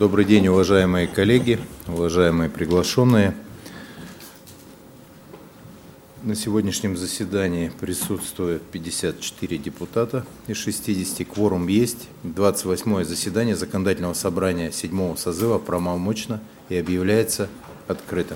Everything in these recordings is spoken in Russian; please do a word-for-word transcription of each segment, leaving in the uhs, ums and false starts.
Добрый день, уважаемые коллеги, уважаемые приглашенные. На сегодняшнем заседании присутствует пятьдесят четыре депутата из шестидесяти. Кворум есть. двадцать восьмое заседание Законодательного собрания седьмого созыва правомочно и объявляется открытым.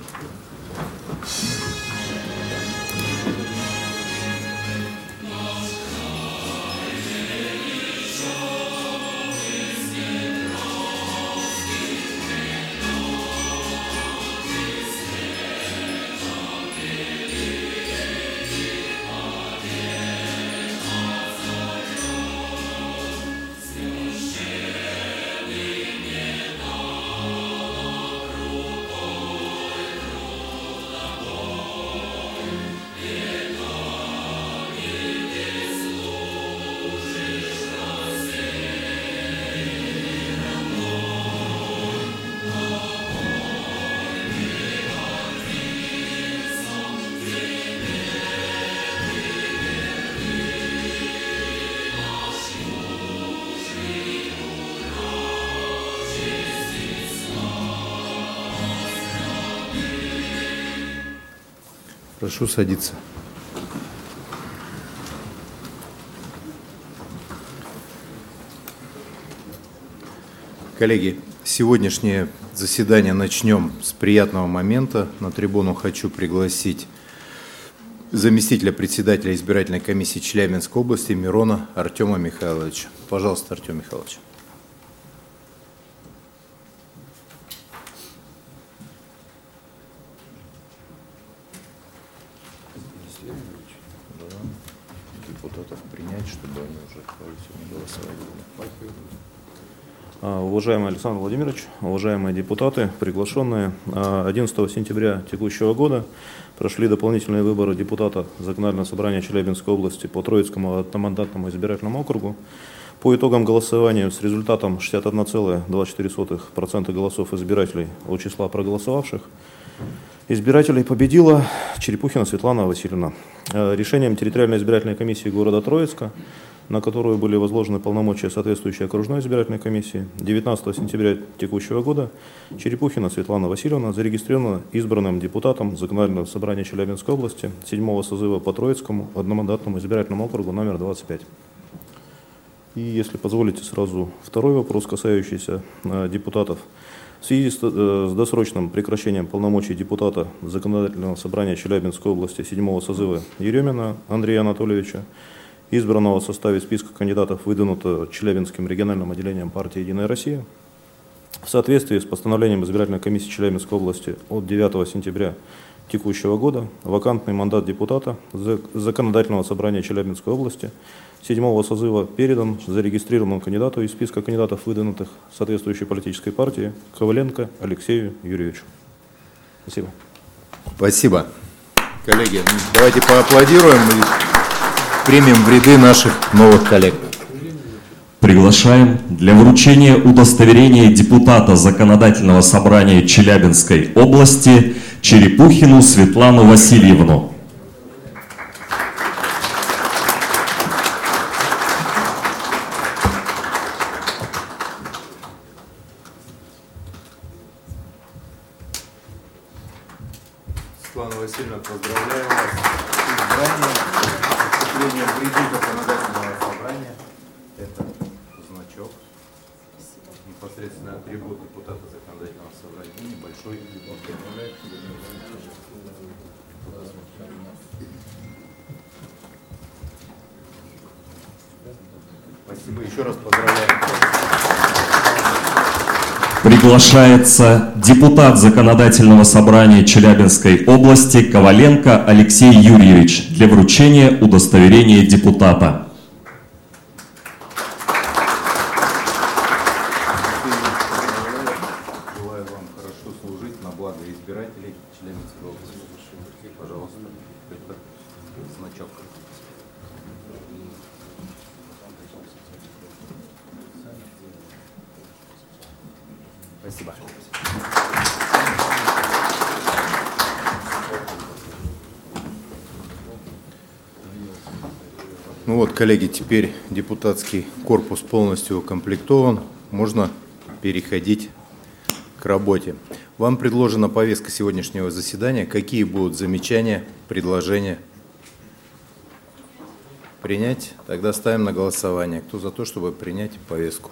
Прошу садиться. Коллеги, сегодняшнее заседание начнем с приятного момента. На трибуну хочу пригласить заместителя председателя избирательной комиссии Челябинской области Мирона Артема Михайловича. Пожалуйста, Артем Михайлович. Депутатов принять, чтобы они уже не голосовали. Уважаемый Александр Владимирович, уважаемые депутаты, приглашенные, одиннадцатого сентября текущего года прошли дополнительные выборы депутата Законодательного собрания Челябинской области по Троицкому одномандатному избирательному округу. По итогам голосования с результатом шестьдесят одна целая двадцать четыре сотых процента голосов избирателей от числа проголосовавших избирателей победила Черепухина Светлана Васильевна. Решением территориальной избирательной комиссии города Троицка, на которую были возложены полномочия соответствующей окружной избирательной комиссии, девятнадцатого сентября текущего года Черепухина Светлана Васильевна зарегистрирована избранным депутатом Законодательного собрания Челябинской области седьмого созыва по Троицкому одномандатному избирательному округу номер двадцать пять. И если позволите, сразу второй вопрос, касающийся э, депутатов. В связи с, э, с досрочным прекращением полномочий депутата Законодательного собрания Челябинской области седьмого созыва Еремина Андрея Анатольевича, избранного в составе списка кандидатов, выдвинутого Челябинским региональным отделением партии «Единая Россия», в соответствии с постановлением избирательной комиссии Челябинской области от девятого сентября текущего года, вакантный мандат депутата Законодательного собрания Челябинской области седьмого созыва передан зарегистрированному кандидату из списка кандидатов, выдвинутых соответствующей политической партии, Коваленко Алексею Юрьевичу. Спасибо. Спасибо. Коллеги, давайте поаплодируем и примем в ряды наших новых коллег. Приглашаем для вручения удостоверения депутата Законодательного собрания Челябинской области Черепухину Светлану Васильевну. Светлана Васильевна, поздравляю вас с избранием, с вступлением в ряды Законодательного собрания. Это значок, непосредственно атрибут депутата Законодательного собрания. И небольшой атрибут. Спасибо, еще раз поздравляю. Приглашается депутат Законодательного собрания Челябинской области Коваленко Алексей Юрьевич для вручения удостоверения депутата. Желаю вам хорошо служить на благо избирателей Челябинской области. Пожалуйста, это значок. Спасибо. Ну вот, коллеги, теперь депутатский корпус полностью укомплектован. Можно переходить к работе. Вам предложена повестка сегодняшнего заседания. Какие будут замечания, предложения? Принять? Тогда ставим на голосование. Кто за то, чтобы принять повестку?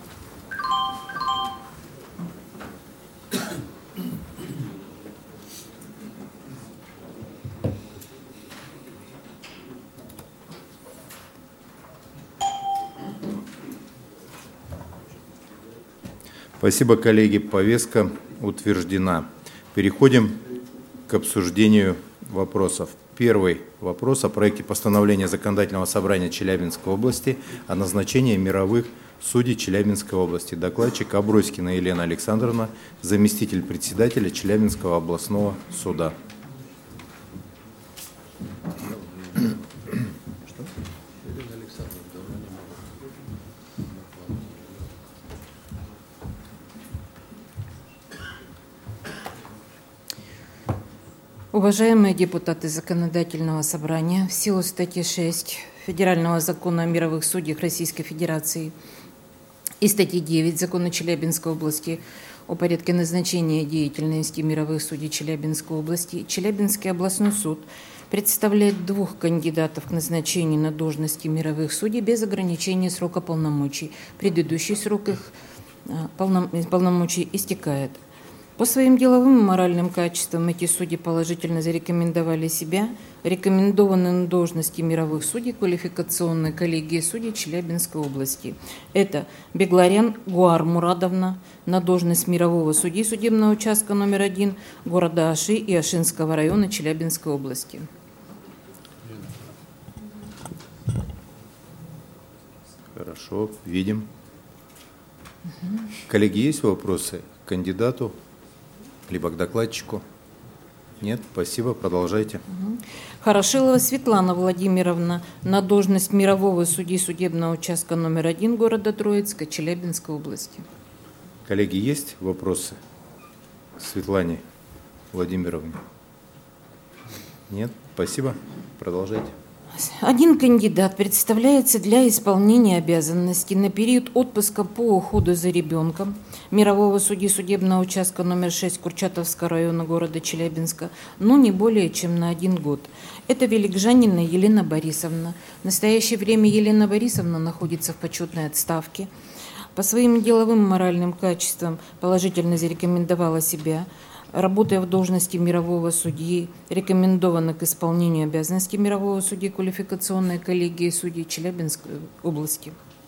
Спасибо, коллеги. Повестка утверждена. Переходим к обсуждению вопросов. Первый вопрос о проекте постановления Законодательного собрания Челябинской области о назначении мировых судей Челябинской области. Докладчик Аброськина Елена Александровна, заместитель председателя Челябинского областного суда. Уважаемые депутаты Законодательного собрания, в силу статьи шесть Федерального закона о мировых судьях Российской Федерации и статьи девять Закона Челябинской области о порядке назначения деятельности мировых судей Челябинской области, Челябинский областной суд представляет двух кандидатов к назначению на должности мировых судей без ограничения срока полномочий. Предыдущий срок их полномочий истекает. По своим деловым и моральным качествам эти судьи положительно зарекомендовали себя, рекомендованы на должности мировых судей квалификационной коллегии судей Челябинской области. Это Бегларян Гуар Мурадовна на должность мирового судьи судебного участка номер один города Аши и Ашинского района Челябинской области. Хорошо, видим. Угу. Коллеги, есть вопросы к кандидату? Либо к докладчику? Нет? Спасибо. Продолжайте. Хорошилова Светлана Владимировна на должность мирового судьи судебного участка номер один города Троицка, Челябинской области. Коллеги, есть вопросы к Светлане Владимировне? Нет? Спасибо. Продолжайте. Один кандидат представляется для исполнения обязанностей на период отпуска по уходу за ребенком мирового судьи судебного участка номер шесть Курчатовского района города Челябинска, но не более чем на один год. Это Великжанина Елена Борисовна. В настоящее время Елена Борисовна находится в почетной отставке. По своим деловым и моральным качествам положительно зарекомендовала себя, работая в должности мирового судьи, рекомендована к исполнению обязанностей мирового судьи квалификационной коллегии судей Челябинской области.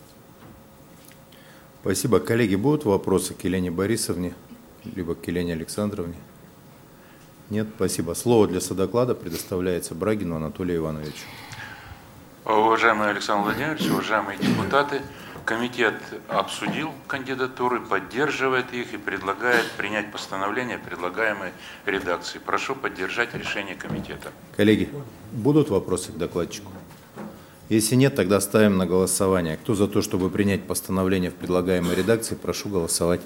Спасибо. Коллеги, будут вопросы к Елене Борисовне, либо к Елене Александровне? Нет? Спасибо. Слово для содоклада предоставляется Брагину Анатолию Ивановичу. Уважаемый Александр Владимирович, уважаемые депутаты, комитет обсудил кандидатуры, поддерживает их и предлагает принять постановление предлагаемой редакции. Прошу поддержать решение комитета. Коллеги, будут вопросы к докладчику? Если нет, тогда ставим на голосование. Кто за то, чтобы принять постановление в предлагаемой редакции, прошу голосовать.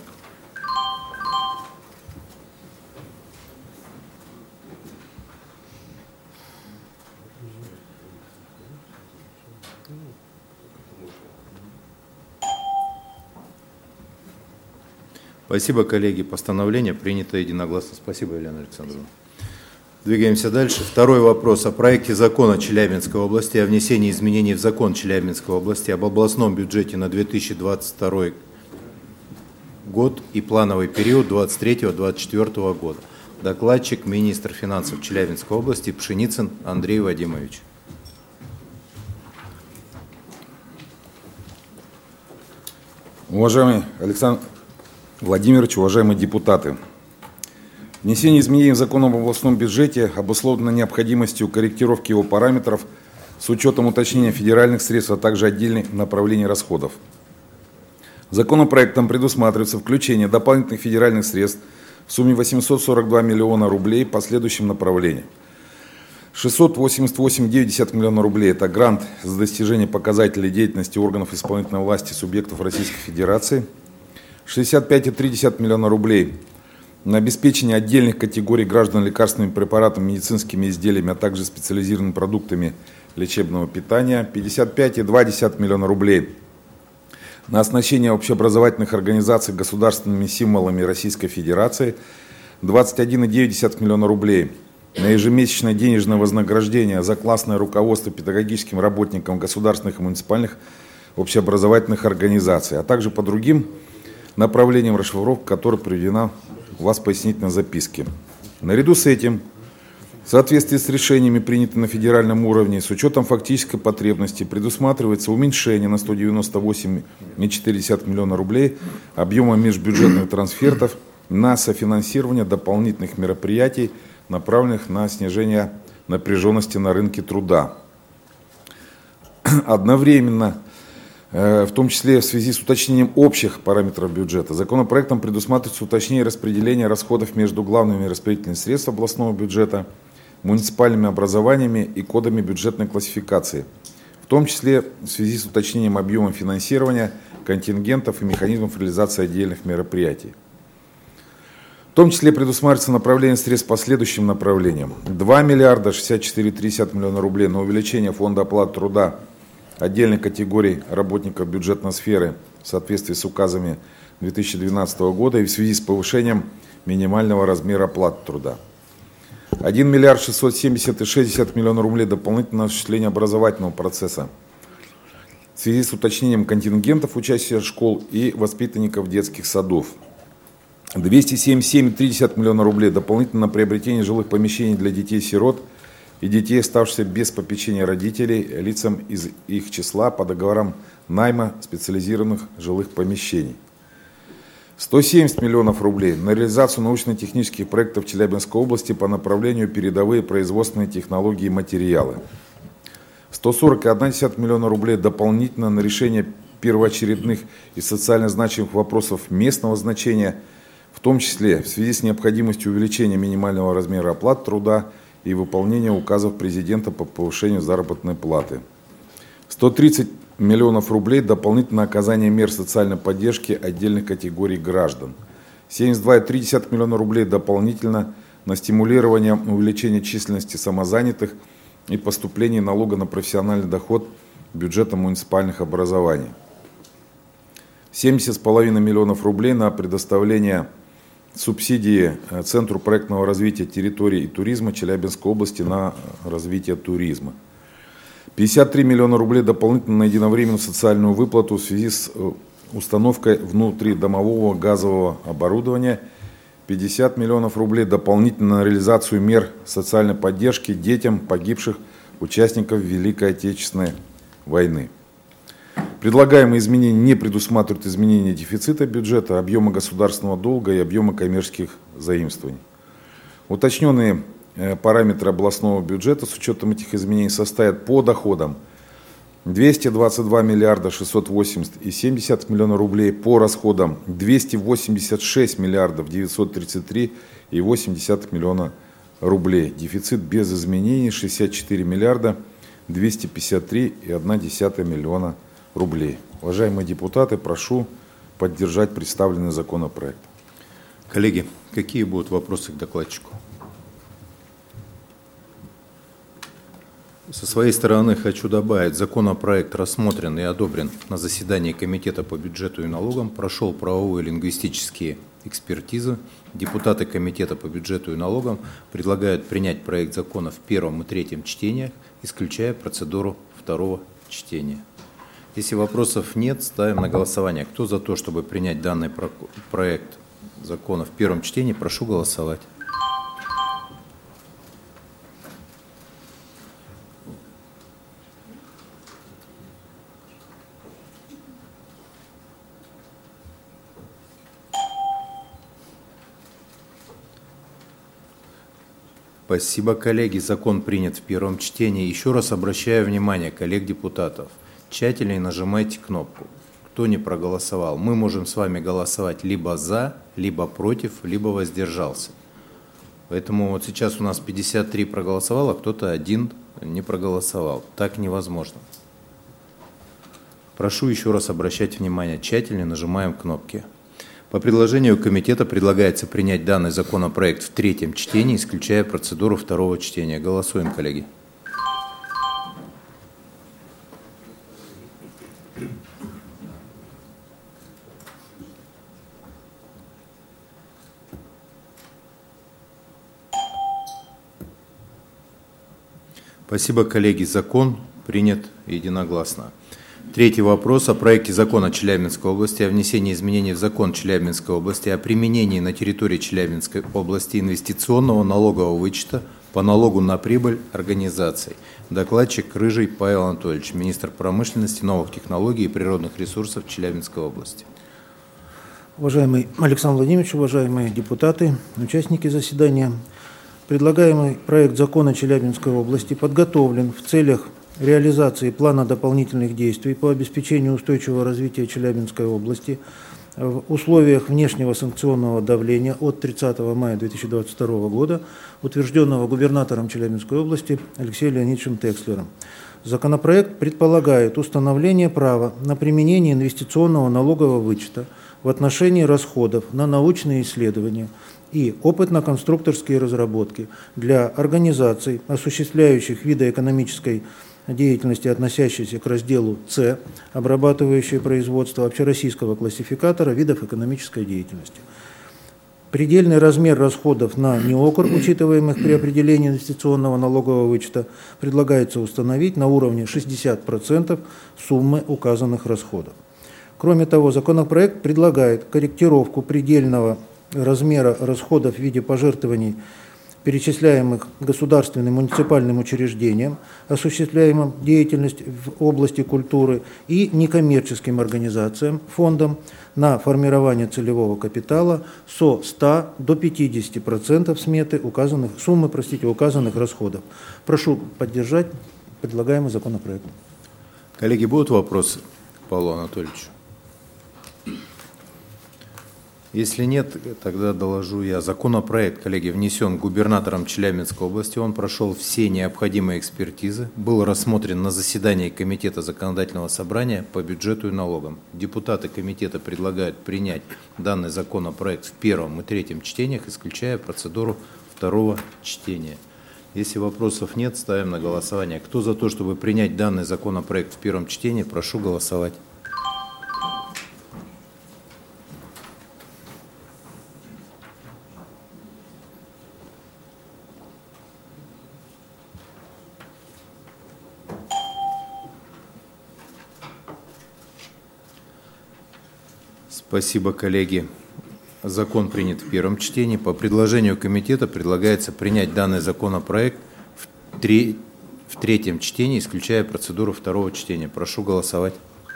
Спасибо, коллеги. Постановление принято единогласно. Спасибо, Елена Александровна. Двигаемся дальше. Второй вопрос о проекте закона Челябинской области о внесении изменений в закон Челябинской области об областном бюджете на две тысячи двадцать второй год и плановый период двадцать третьего — двадцать четвёртого года. Докладчик министр финансов Челябинской области Пшеницын Андрей Вадимович. Уважаемый Александр Владимирович, уважаемые депутаты, внесение изменений в закон об областном бюджете обусловлено необходимостью корректировки его параметров с учетом уточнения федеральных средств, а также отдельных направлений расходов. Законопроектом предусматривается включение дополнительных федеральных средств в сумме восемьсот сорок два миллиона рублей по следующим направлениям. шестьсот восемьдесят восемь целых девять десятых миллиона рублей – это грант за достижение показателей деятельности органов исполнительной власти субъектов Российской Федерации. шестьдесят пять целых три десятых миллиона рублей на обеспечение отдельных категорий граждан лекарственными препаратами, медицинскими изделиями, а также специализированными продуктами лечебного питания. пятьдесят пять целых два десятых миллиона рублей на оснащение общеобразовательных организаций государственными символами Российской Федерации двадцать один и девять десятых миллиона рублей, на ежемесячное денежное вознаграждение за классное руководство педагогическим работникам государственных и муниципальных общеобразовательных организаций, а также по другим направлениям, расшифровка которой приведена у вас в пояснительной записке. Наряду с этим, в соответствии с решениями, принятыми на федеральном уровне, с учетом фактической потребности, предусматривается уменьшение на сто девяносто восемь и четыре десятых миллиона рублей объема межбюджетных трансфертов на софинансирование дополнительных мероприятий, направленных на снижение напряженности на рынке труда. Одновременно, в том числе в связи с уточнением общих параметров бюджета, законопроектом предусматривается уточнение распределения расходов между главными распределительными средствами областного бюджета, муниципальными образованиями и кодами бюджетной классификации, в том числе в связи с уточнением объема финансирования, контингентов и механизмов реализации отдельных мероприятий. В том числе предусматривается направление средств по следующим направлениям. два миллиарда шестьдесят четыре и три десятых миллиона рублей на увеличение фонда оплаты труда отдельных категорий работников бюджетной сферы в соответствии с указами две тысячи двенадцатого года и в связи с повышением минимального размера оплаты труда. один миллиард шестьсот семьдесят и шесть десятых миллиона рублей дополнительное осуществление образовательного процесса в связи с уточнением контингентов учащихся школ и воспитанников детских садов. двести семьдесят семь и три десятых миллиона рублей дополнительно на приобретение жилых помещений для детей-сирот и детей, оставшихся без попечения родителей, лицам из их числа по договорам найма специализированных жилых помещений. сто семьдесят миллионов рублей на реализацию научно-технических проектов Челябинской области по направлению передовые производственные технологии и материалы. сто сорок и одна десятая миллиона рублей дополнительно на решение первоочередных и социально значимых вопросов местного значения, в том числе в связи с необходимостью увеличения минимального размера оплаты труда и выполнения указов президента по повышению заработной платы. сто тридцать миллионов рублей дополнительное оказание мер социальной поддержки отдельных категорий граждан. семьдесят два и три десятых миллиона рублей дополнительно на стимулирование увеличения численности самозанятых и поступления налога на профессиональный доход бюджета муниципальных образований. семьдесят с половиной миллионов рублей на предоставление субсидии Центру проектного развития территорий и туризма Челябинской области на развитие туризма. пятьдесят три миллиона рублей дополнительно на единовременную социальную выплату в связи с установкой внутридомового газового оборудования. пятьдесят миллионов рублей дополнительно на реализацию мер социальной поддержки детям погибших участников Великой Отечественной войны. Предлагаемые изменения не предусматривают изменения дефицита бюджета, объема государственного долга и объема коммерческих заимствований. Уточненные параметры областного бюджета с учетом этих изменений составят по доходам двести двадцать два миллиарда шестьсот восемьдесят и семь десятых миллиона рублей, по расходам двести восемьдесят шесть миллиардов девятьсот тридцать три и восемь десятых миллиона рублей. Дефицит без изменений шестьдесят четыре миллиарда двести пятьдесят три и одна десятая миллиона рублей. Уважаемые депутаты, прошу поддержать представленный законопроект. Коллеги, какие будут вопросы к докладчику? Со своей стороны хочу добавить, законопроект рассмотрен и одобрен на заседании Комитета по бюджету и налогам, прошел правовые и лингвистические экспертизы. Депутаты Комитета по бюджету и налогам предлагают принять проект закона в первом и третьем чтениях, исключая процедуру второго чтения. Если вопросов нет, ставим на голосование. Кто за то, чтобы принять данный проект закона в первом чтении, прошу голосовать. Спасибо, коллеги. Закон принят в первом чтении. Еще раз обращаю внимание коллег-депутатов. Тщательнее нажимайте кнопку. Кто не проголосовал, мы можем с вами голосовать либо за, либо против, либо воздержался. Поэтому вот сейчас у нас пятьдесят три проголосовало, кто-то один не проголосовал. Так невозможно. Прошу еще раз обращать внимание. Тщательнее нажимаем кнопки. По предложению комитета предлагается принять данный законопроект в третьем чтении, исключая процедуру второго чтения. Голосуем, коллеги. Спасибо, коллеги. Закон принят единогласно. Третий вопрос о проекте закона Челябинской области о внесении изменений в закон Челябинской области о применении на территории Челябинской области инвестиционного налогового вычета по налогу на прибыль организаций. Докладчик Рыжий Павел Анатольевич, министр промышленности, новых технологий и природных ресурсов Челябинской области. Уважаемый Александр Владимирович, уважаемые депутаты, участники заседания, предлагаемый проект закона Челябинской области подготовлен в целях реализации плана дополнительных действий по обеспечению устойчивого развития Челябинской области в условиях внешнего санкционного давления от тридцатого мая две тысячи двадцать второго года, утвержденного губернатором Челябинской области Алексеем Леонидовичем Текслером. Законопроект предполагает установление права на применение инвестиционного налогового вычета в отношении расходов на научные исследования и опытно-конструкторские разработки для организаций, осуществляющих виды экономической деятельности, относящейся к разделу С, обрабатывающее производство общероссийского классификатора видов экономической деятельности. Предельный размер расходов на НИОКР, учитываемых при определении инвестиционного налогового вычета, предлагается установить на уровне шестьдесят процентов суммы указанных расходов. Кроме того, законопроект предлагает корректировку предельного размера расходов в виде пожертвований, перечисляемых государственным муниципальным учреждениям, осуществляемым деятельность в области культуры, и некоммерческим организациям, фондам на формирование целевого капитала со ста до пятидесяти процентов сметы указанных, суммы, простите, указанных расходов. Прошу поддержать предлагаемый законопроект. Коллеги, будут вопросы к Павлу Анатольевичу? Если нет, тогда доложу я. Законопроект, коллеги, внесен губернатором Челябинской области. Он прошел все необходимые экспертизы, был рассмотрен на заседании Комитета законодательного собрания по бюджету и налогам. Депутаты комитета предлагают принять данный законопроект в первом и третьем чтениях, исключая процедуру второго чтения. Если вопросов нет, ставим на голосование. Кто за то, чтобы принять данный законопроект в первом чтении, прошу голосовать. Спасибо, коллеги. Закон принят в первом чтении. По предложению комитета предлагается принять данный законопроект в, три, в третьем чтении, исключая процедуру второго чтения. Прошу голосовать.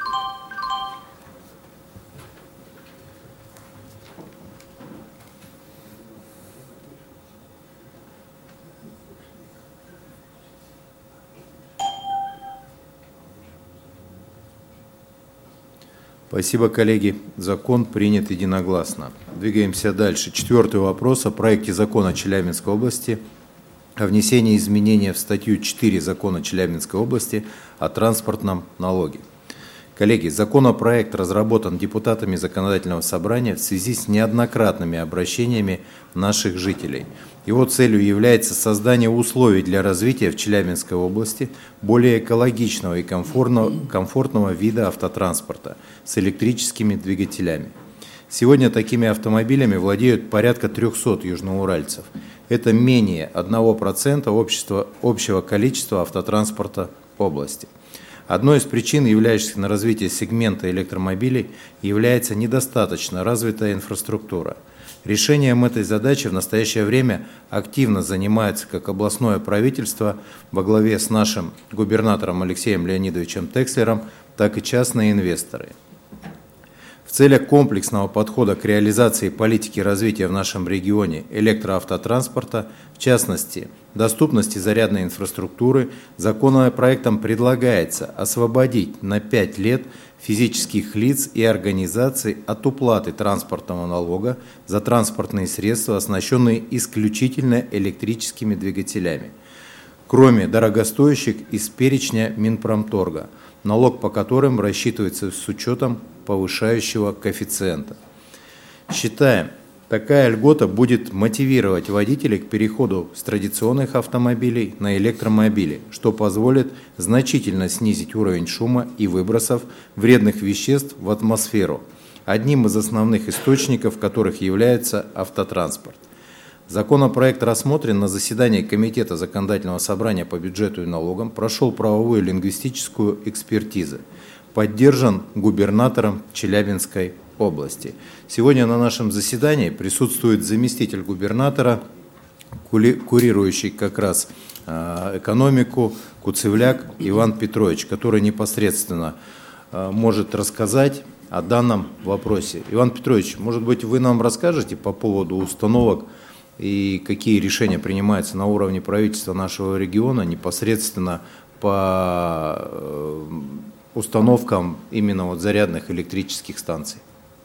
Спасибо, коллеги. Закон принят единогласно. Двигаемся дальше. Четвертый вопрос о проекте закона Челябинской области о внесении изменения в статью четыре закона Челябинской области о транспортном налоге. Коллеги, законопроект разработан депутатами Законодательного собрания в связи с неоднократными обращениями наших жителей. Его целью является создание условий для развития в Челябинской области более экологичного и комфортного, комфортного вида автотранспорта с электрическими двигателями. Сегодня такими автомобилями владеют порядка трёхсот южноуральцев. Это менее одного процента общества, общего количества автотранспорта в области. Одной из причин, являющихся на развитие сегмента электромобилей, является недостаточно развитая инфраструктура. Решением этой задачи в настоящее время активно занимается как областное правительство во главе с нашим губернатором Алексеем Леонидовичем Текслером, так и частные инвесторы. В целях комплексного подхода к реализации политики развития в нашем регионе электроавтотранспорта, в частности, доступности зарядной инфраструктуры, законопроектом предлагается освободить на пять лет физических лиц и организаций от уплаты транспортного налога за транспортные средства, оснащенные исключительно электрическими двигателями, кроме дорогостоящих из перечня Минпромторга, налог по которым рассчитывается с учетом повышающего коэффициента. Считаем, такая льгота будет мотивировать водителей к переходу с традиционных автомобилей на электромобили, что позволит значительно снизить уровень шума и выбросов вредных веществ в атмосферу, одним из основных источников которых является автотранспорт. Законопроект рассмотрен на заседании Комитета Законодательного собрания по бюджету и налогам, прошел правовую и лингвистическую экспертизу, поддержан губернатором Челябинской области. Сегодня на нашем заседании присутствует заместитель губернатора, курирующий как раз экономику, Куцевляк Иван Петрович, который непосредственно может рассказать о данном вопросе. Иван Петрович, может быть, вы нам расскажете по поводу установок и какие решения принимаются на уровне правительства нашего региона непосредственно по установкам именно вот зарядных электрических станций?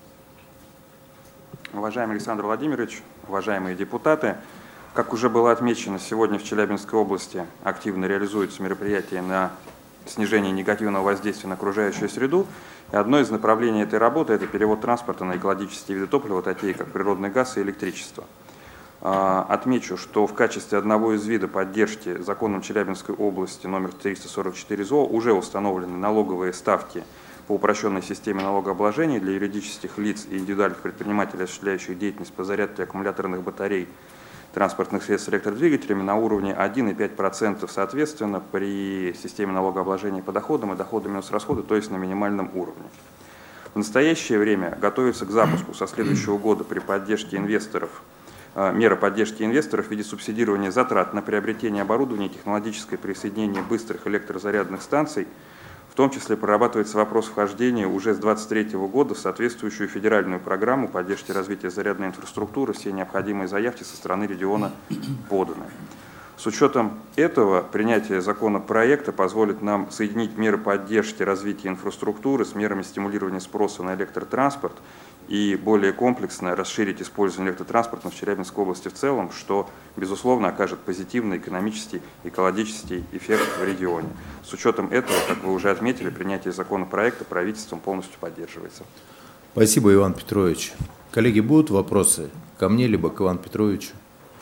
Уважаемый Александр Владимирович, уважаемые депутаты, как уже было отмечено, сегодня в Челябинской области активно реализуются мероприятия на снижение негативного воздействия на окружающую среду. И одно из направлений этой работы – это перевод транспорта на экологические виды топлива, такие как природный газ и электричество. Отмечу, что в качестве одного из видов поддержки законом Челябинской области номер триста сорок четыре ЗО уже установлены налоговые ставки по упрощенной системе налогообложения для юридических лиц и индивидуальных предпринимателей, осуществляющих деятельность по зарядке аккумуляторных батарей транспортных средств с электродвигателями на уровне один и пять десятых процента соответственно при системе налогообложения по доходам и доходы минус расходы, то есть на минимальном уровне. В настоящее время готовится к запуску со следующего года при поддержке инвесторов мера поддержки инвесторов в виде субсидирования затрат на приобретение оборудования и технологическое присоединение быстрых электрозарядных станций. В том числе прорабатывается вопрос вхождения уже с две тысячи двадцать третьего года в соответствующую федеральную программу поддержки развития зарядной инфраструктуры. Все необходимые заявки со стороны региона поданы. С учетом этого принятие законопроекта позволит нам соединить меры поддержки развития инфраструктуры с мерами стимулирования спроса на электротранспорт и более комплексно расширить использование электротранспорта в Челябинской области в целом, что, безусловно, окажет позитивный экономический и экологический эффект в регионе. С учетом этого, как вы уже отметили, принятие законопроекта правительством полностью поддерживается. Спасибо, Иван Петрович. Коллеги, будут вопросы ко мне, либо к Ивану Петровичу?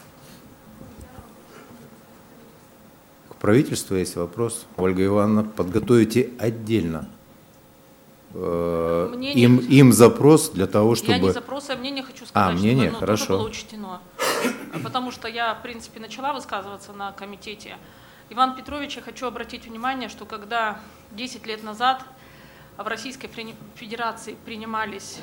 К правительству есть вопрос. Ольга Ивановна, подготовите отдельно Мнение... Им, им запрос для того, чтобы... Я не запрос, а мнение хочу сказать, а, мнение? чтобы оно Хорошо. тоже было учтено. Потому что я, в принципе, начала высказываться на комитете. Иван Петрович, я хочу обратить внимание, что когда десять лет назад в Российской Федерации принимались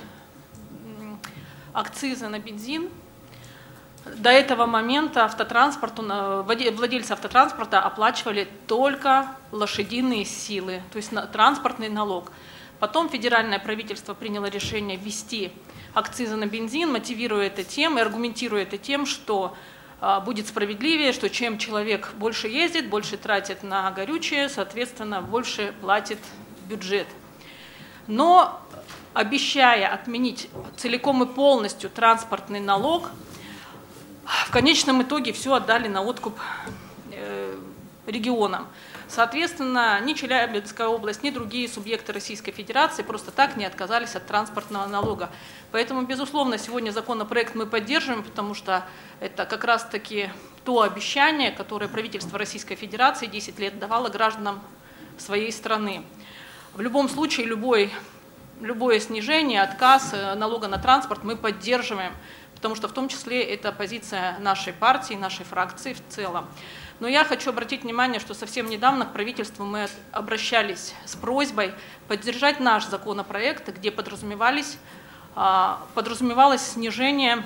акцизы на бензин, до этого момента автотранспорту, владельцы автотранспорта оплачивали только лошадиные силы, то есть транспортный налог. Потом федеральное правительство приняло решение ввести акцизы на бензин, мотивируя это тем и аргументируя это тем, что а, будет справедливее, что чем человек больше ездит, больше тратит на горючее, соответственно, больше платит бюджет. Но обещая отменить целиком и полностью транспортный налог, в конечном итоге все отдали на откуп э, регионам. Соответственно, ни Челябинская область, ни другие субъекты Российской Федерации просто так не отказались от транспортного налога. Поэтому, безусловно, сегодня законопроект мы поддерживаем, потому что это как раз-таки то обещание, которое правительство Российской Федерации десять лет давало гражданам своей страны. В любом случае, любой, любое снижение, отказ налога на транспорт мы поддерживаем, потому что в том числе это позиция нашей партии, нашей фракции в целом. Но я хочу обратить внимание, что совсем недавно к правительству мы обращались с просьбой поддержать наш законопроект, где подразумевались, подразумевалось снижение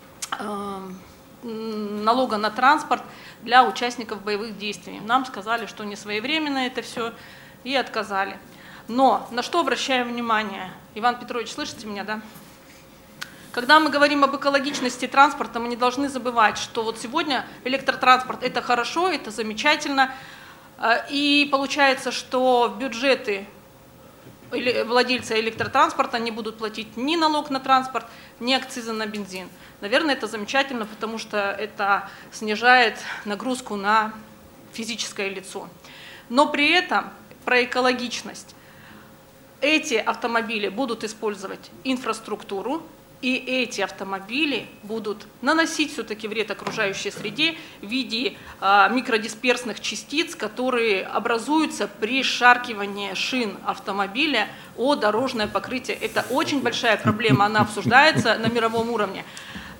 налога на транспорт для участников боевых действий. Нам сказали, что не своевременно это все, и отказали. Но на что обращаем внимание? Иван Петрович, слышите меня, да? Когда мы говорим об экологичности транспорта, мы не должны забывать, что вот сегодня электротранспорт – это хорошо, это замечательно, и получается, что бюджеты владельцы электротранспорта не будут платить ни налог на транспорт, ни акцизы на бензин. Наверное, это замечательно, потому что это снижает нагрузку на физическое лицо. Но при этом про экологичность. Эти автомобили будут использовать инфраструктуру, и эти автомобили будут наносить все-таки вред окружающей среде в виде а, микродисперсных частиц, которые образуются при шаркивании шин автомобиля о дорожное покрытие. Это очень большая проблема, она обсуждается на мировом уровне.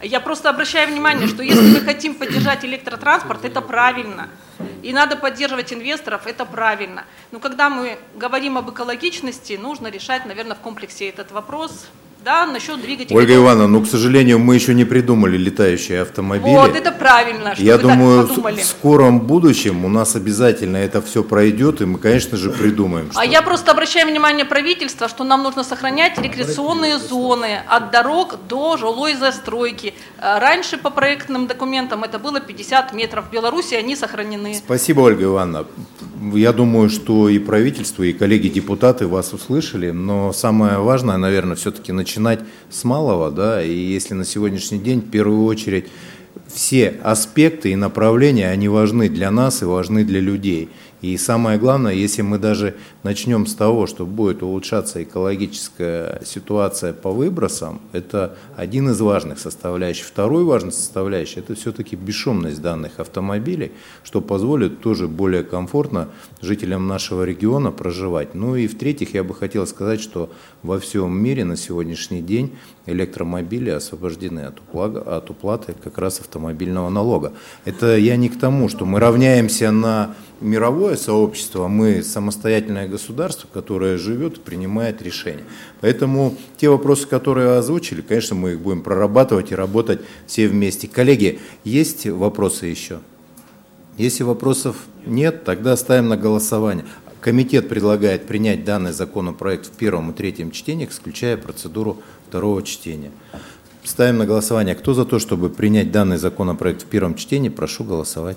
Я просто обращаю внимание, что если мы хотим поддержать электротранспорт, это правильно. И надо поддерживать инвесторов, это правильно. Но когда мы говорим об экологичности, нужно решать, наверное, в комплексе этот вопрос. Да, насчет двигателей. Ольга Ивановна, ну, к сожалению, мы еще не придумали летающие автомобили. Вот, это правильно, что Я вы думаю, так подумали. в скором будущем у нас обязательно это все пройдет, и мы, конечно же, придумаем. А я просто обращаю внимание правительства, что нам нужно сохранять рекреационные зоны от дорог до жилой застройки. Раньше по проектным документам это было пятьдесят метров. В Беларуси они сохранены. Спасибо, Ольга Ивановна. Я думаю, что и правительство, и коллеги-депутаты вас услышали, но самое важное, наверное, все-таки начинать с малого, да, и если на сегодняшний день, в первую очередь, все аспекты и направления, они важны для нас и важны для людей. И самое главное, если мы даже начнем с того, что будет улучшаться экологическая ситуация по выбросам, это один из важных составляющих. Второй важный составляющий – это все-таки бесшумность данных автомобилей, что позволит тоже более комфортно жителям нашего региона проживать. Ну и в-третьих, я бы хотел сказать, что во всем мире на сегодняшний день электромобили освобождены от уплаты, от уплаты как раз автомобильного налога. Это я не к тому, что мы равняемся на мировое сообщество, мы самостоятельное государство, которое живет и принимает решения. Поэтому те вопросы, которые вы озвучили, конечно, мы их будем прорабатывать и работать все вместе. Коллеги, есть вопросы еще? Если вопросов нет, тогда ставим на голосование. Комитет предлагает принять данный законопроект в первом и третьем чтениях, исключая процедуру второго чтения. Ставим на голосование. Кто за то, чтобы принять данный законопроект в первом чтении, прошу голосовать.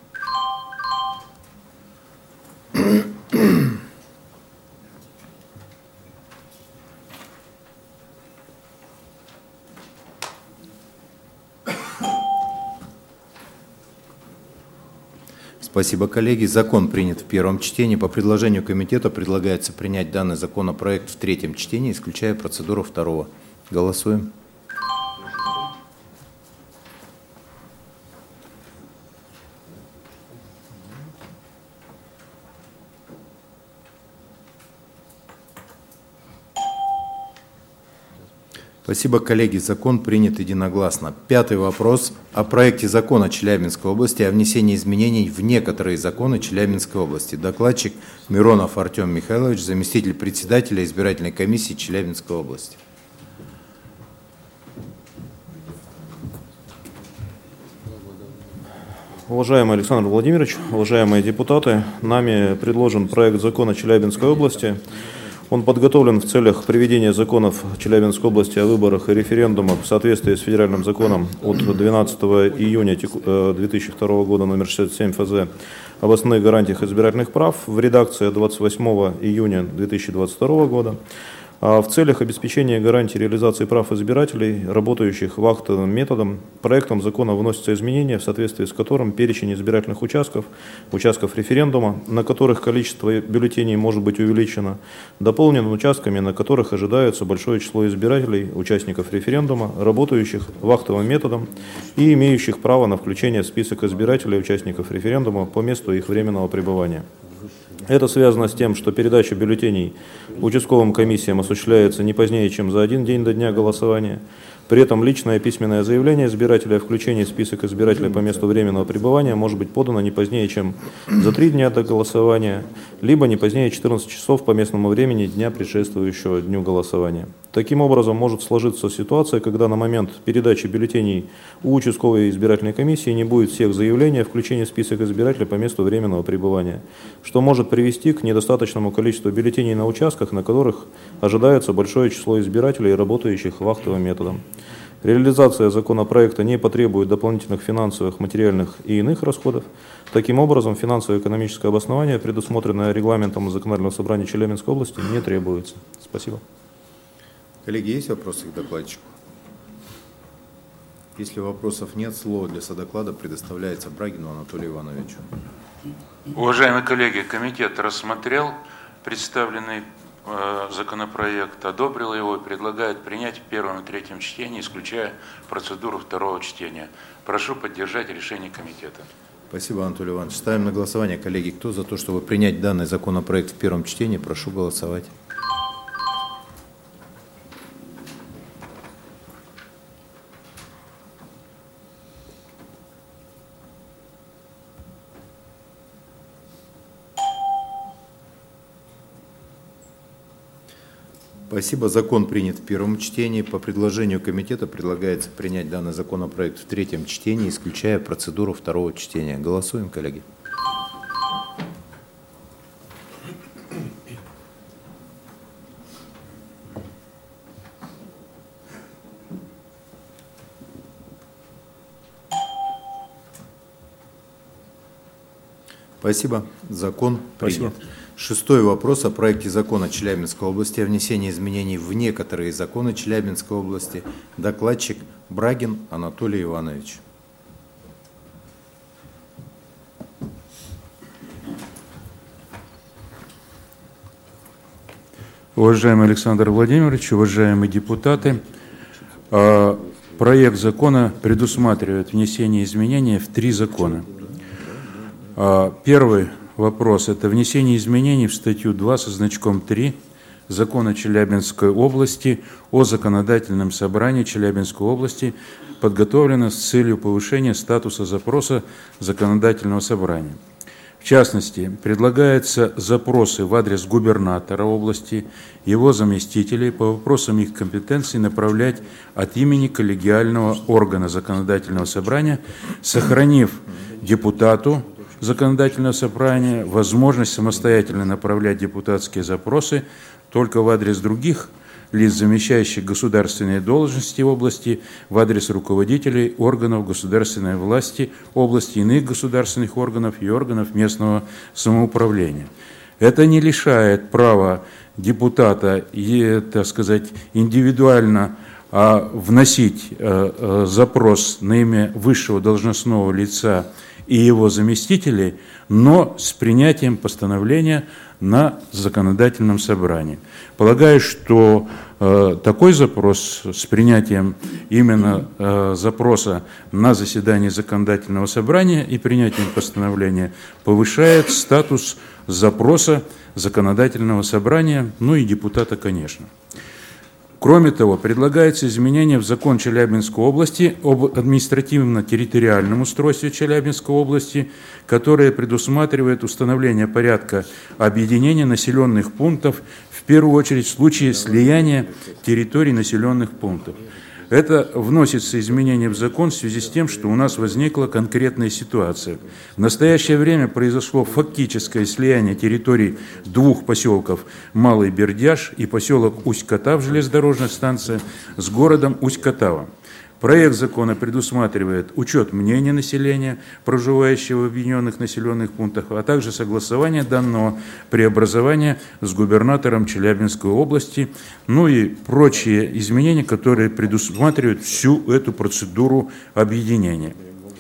Спасибо, коллеги. Закон принят в первом чтении. По предложению комитета предлагается принять данный законопроект в третьем чтении, исключая процедуру второго. Голосуем. Спасибо, коллеги. Закон принят единогласно. Пятый вопрос о проекте закона Челябинской области о внесении изменений в некоторые законы Челябинской области. Докладчик Миронов Артем Михайлович, заместитель председателя избирательной комиссии Челябинской области. Уважаемый Александр Владимирович, уважаемые депутаты, нами предложен проект закона Челябинской области. Он подготовлен в целях приведения законов Челябинской области о выборах и референдумах в соответствии с федеральным законом от двенадцатого июня две тысячи второго года номер шестьдесят семь эф зэ об основных гарантиях избирательных прав в редакции двадцать восьмого июня две тысячи двадцать второго года. В целях обеспечения гарантий реализации прав избирателей, работающих вахтовым методом, проектом закона вносятся изменения, в соответствии с которым перечень избирательных участков, участков референдума, на которых количество бюллетеней может быть увеличено, дополнен участками, на которых ожидается большое число избирателей, участников референдума, работающих вахтовым методом и имеющих право на включение в список избирателей, участников референдума по месту их временного пребывания. Это связано с тем, что передача бюллетеней участковым комиссиям осуществляется не позднее, чем за один день до дня голосования. При этом личное письменное заявление избирателя о включении в список избирателей по месту временного пребывания может быть подано не позднее, чем за три дня до голосования, либо не позднее четырнадцати часов по местному времени дня, предшествующего дню голосования. Таким образом, может сложиться ситуация, когда на момент передачи бюллетеней у участковой избирательной комиссии не будет всех заявлений о включении в список избирателей по месту временного пребывания, что может привести к недостаточному количеству бюллетеней на участках, на которых ожидается большое число избирателей, работающих вахтовым методом. Реализация законопроекта не потребует дополнительных финансовых, материальных и иных расходов. Таким образом, финансово-экономическое обоснование, предусмотренное регламентом Законодательного собрания Челябинской области, не требуется. Спасибо. Коллеги, есть вопросы к докладчику? Если вопросов нет, слово для содоклада предоставляется Брагину Анатолию Ивановичу. Уважаемые коллеги, комитет рассмотрел представленный э, законопроект, одобрил его и предлагает принять в первом и третьем чтении, исключая процедуру второго чтения. Прошу поддержать решение комитета. Спасибо, Анатолий Иванович. Ставим на голосование. Коллеги, кто за то, чтобы принять данный законопроект в первом чтении, прошу голосовать. Спасибо. Закон принят в первом чтении. По предложению комитета предлагается принять данный законопроект в третьем чтении, исключая процедуру второго чтения. Голосуем, коллеги. Спасибо. Закон принят. Спасибо. Шестой вопрос о проекте закона Челябинской области о внесении изменений в некоторые законы Челябинской области. Докладчик Брагин Анатолий Иванович. Уважаемый Александр Владимирович, уважаемые депутаты, проект закона предусматривает внесение изменений в три закона. Первый вопрос – это внесение изменений в статью два со значком три Закона Челябинской области о законодательном собрании Челябинской области, подготовлено с целью повышения статуса запроса законодательного собрания. В частности, предлагается запросы в адрес губернатора области, его заместителей по вопросам их компетенции направлять от имени коллегиального органа законодательного собрания, сохранив депутату законодательного собрания возможность самостоятельно направлять депутатские запросы только в адрес других лиц, замещающих государственные должности в области, в адрес руководителей органов государственной власти области, иных государственных органов и органов местного самоуправления. Это не лишает права депутата, так сказать, индивидуально а, вносить а, а, запрос на имя высшего должностного лица и его заместителей, но с принятием постановления на законодательном собрании. Полагаю, что э, такой запрос с принятием именно э, запроса на заседание законодательного собрания и принятием постановления повышает статус запроса законодательного собрания, ну и депутата, конечно. Кроме того, предлагается изменение в закон Челябинской области об административно-территориальном устройстве Челябинской области, которое предусматривает установление порядка объединения населенных пунктов, в первую очередь в случае слияния территорий населенных пунктов. Это вносится изменение в закон в связи с тем, что у нас возникла конкретная ситуация. В настоящее время произошло фактическое слияние территорий двух поселков Малый Бердяж и поселок Усть-Катав, железнодорожная станция, с городом Усть-Катавом. Проект закона предусматривает учет мнения населения, проживающего в объединенных населенных пунктах, а также согласование данного преобразования с губернатором Челябинской области, ну и прочие изменения, которые предусматривают всю эту процедуру объединения.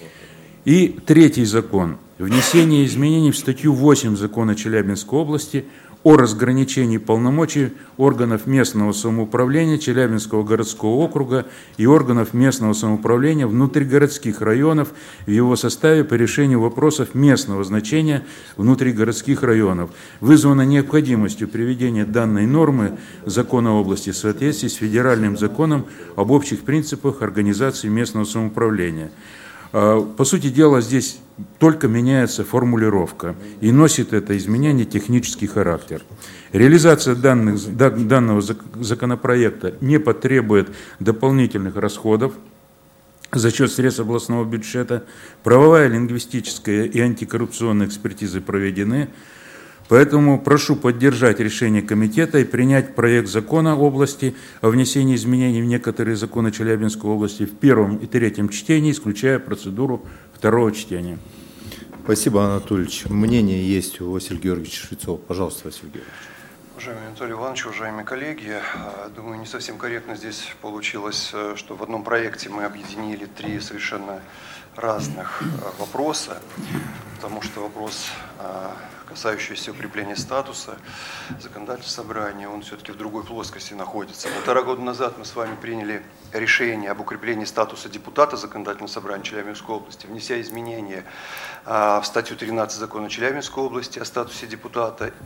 И третий закон. Внесение изменений в статью восемь Закона Челябинской области о разграничении полномочий органов местного самоуправления Челябинского городского округа и органов местного самоуправления внутригородских районов в его составе по решению вопросов местного значения внутригородских районов, вызвано необходимостью приведения данной нормы закона области в соответствии с федеральным законом об общих принципах организации местного самоуправления. По сути дела, здесь только меняется формулировка и носит это изменение технический характер. Реализация данных, данного законопроекта не потребует дополнительных расходов за счет средств областного бюджета. Правовая, лингвистическая и антикоррупционная экспертизы проведены. Поэтому прошу поддержать решение комитета и принять проект закона области о внесении изменений в некоторые законы Челябинской области в первом и третьем чтении, исключая процедуру второго чтения. Спасибо, Анатольевич. Мнение есть у Василия Георгиевича Швецова. Пожалуйста, Василий Георгиевич. Уважаемый Анатолий Иванович, уважаемые коллеги, думаю, не совсем корректно здесь получилось, что в одном проекте мы объединили три совершенно разных вопроса, потому что вопрос, касающийся укрепления статуса законодательного собрания, он все-таки в другой плоскости находится. Полтора года назад мы с вами приняли решение об укреплении статуса депутата законодательного собрания Челябинской области, внеся изменения в статью тринадцать Закона Челябинской области о статусе депутата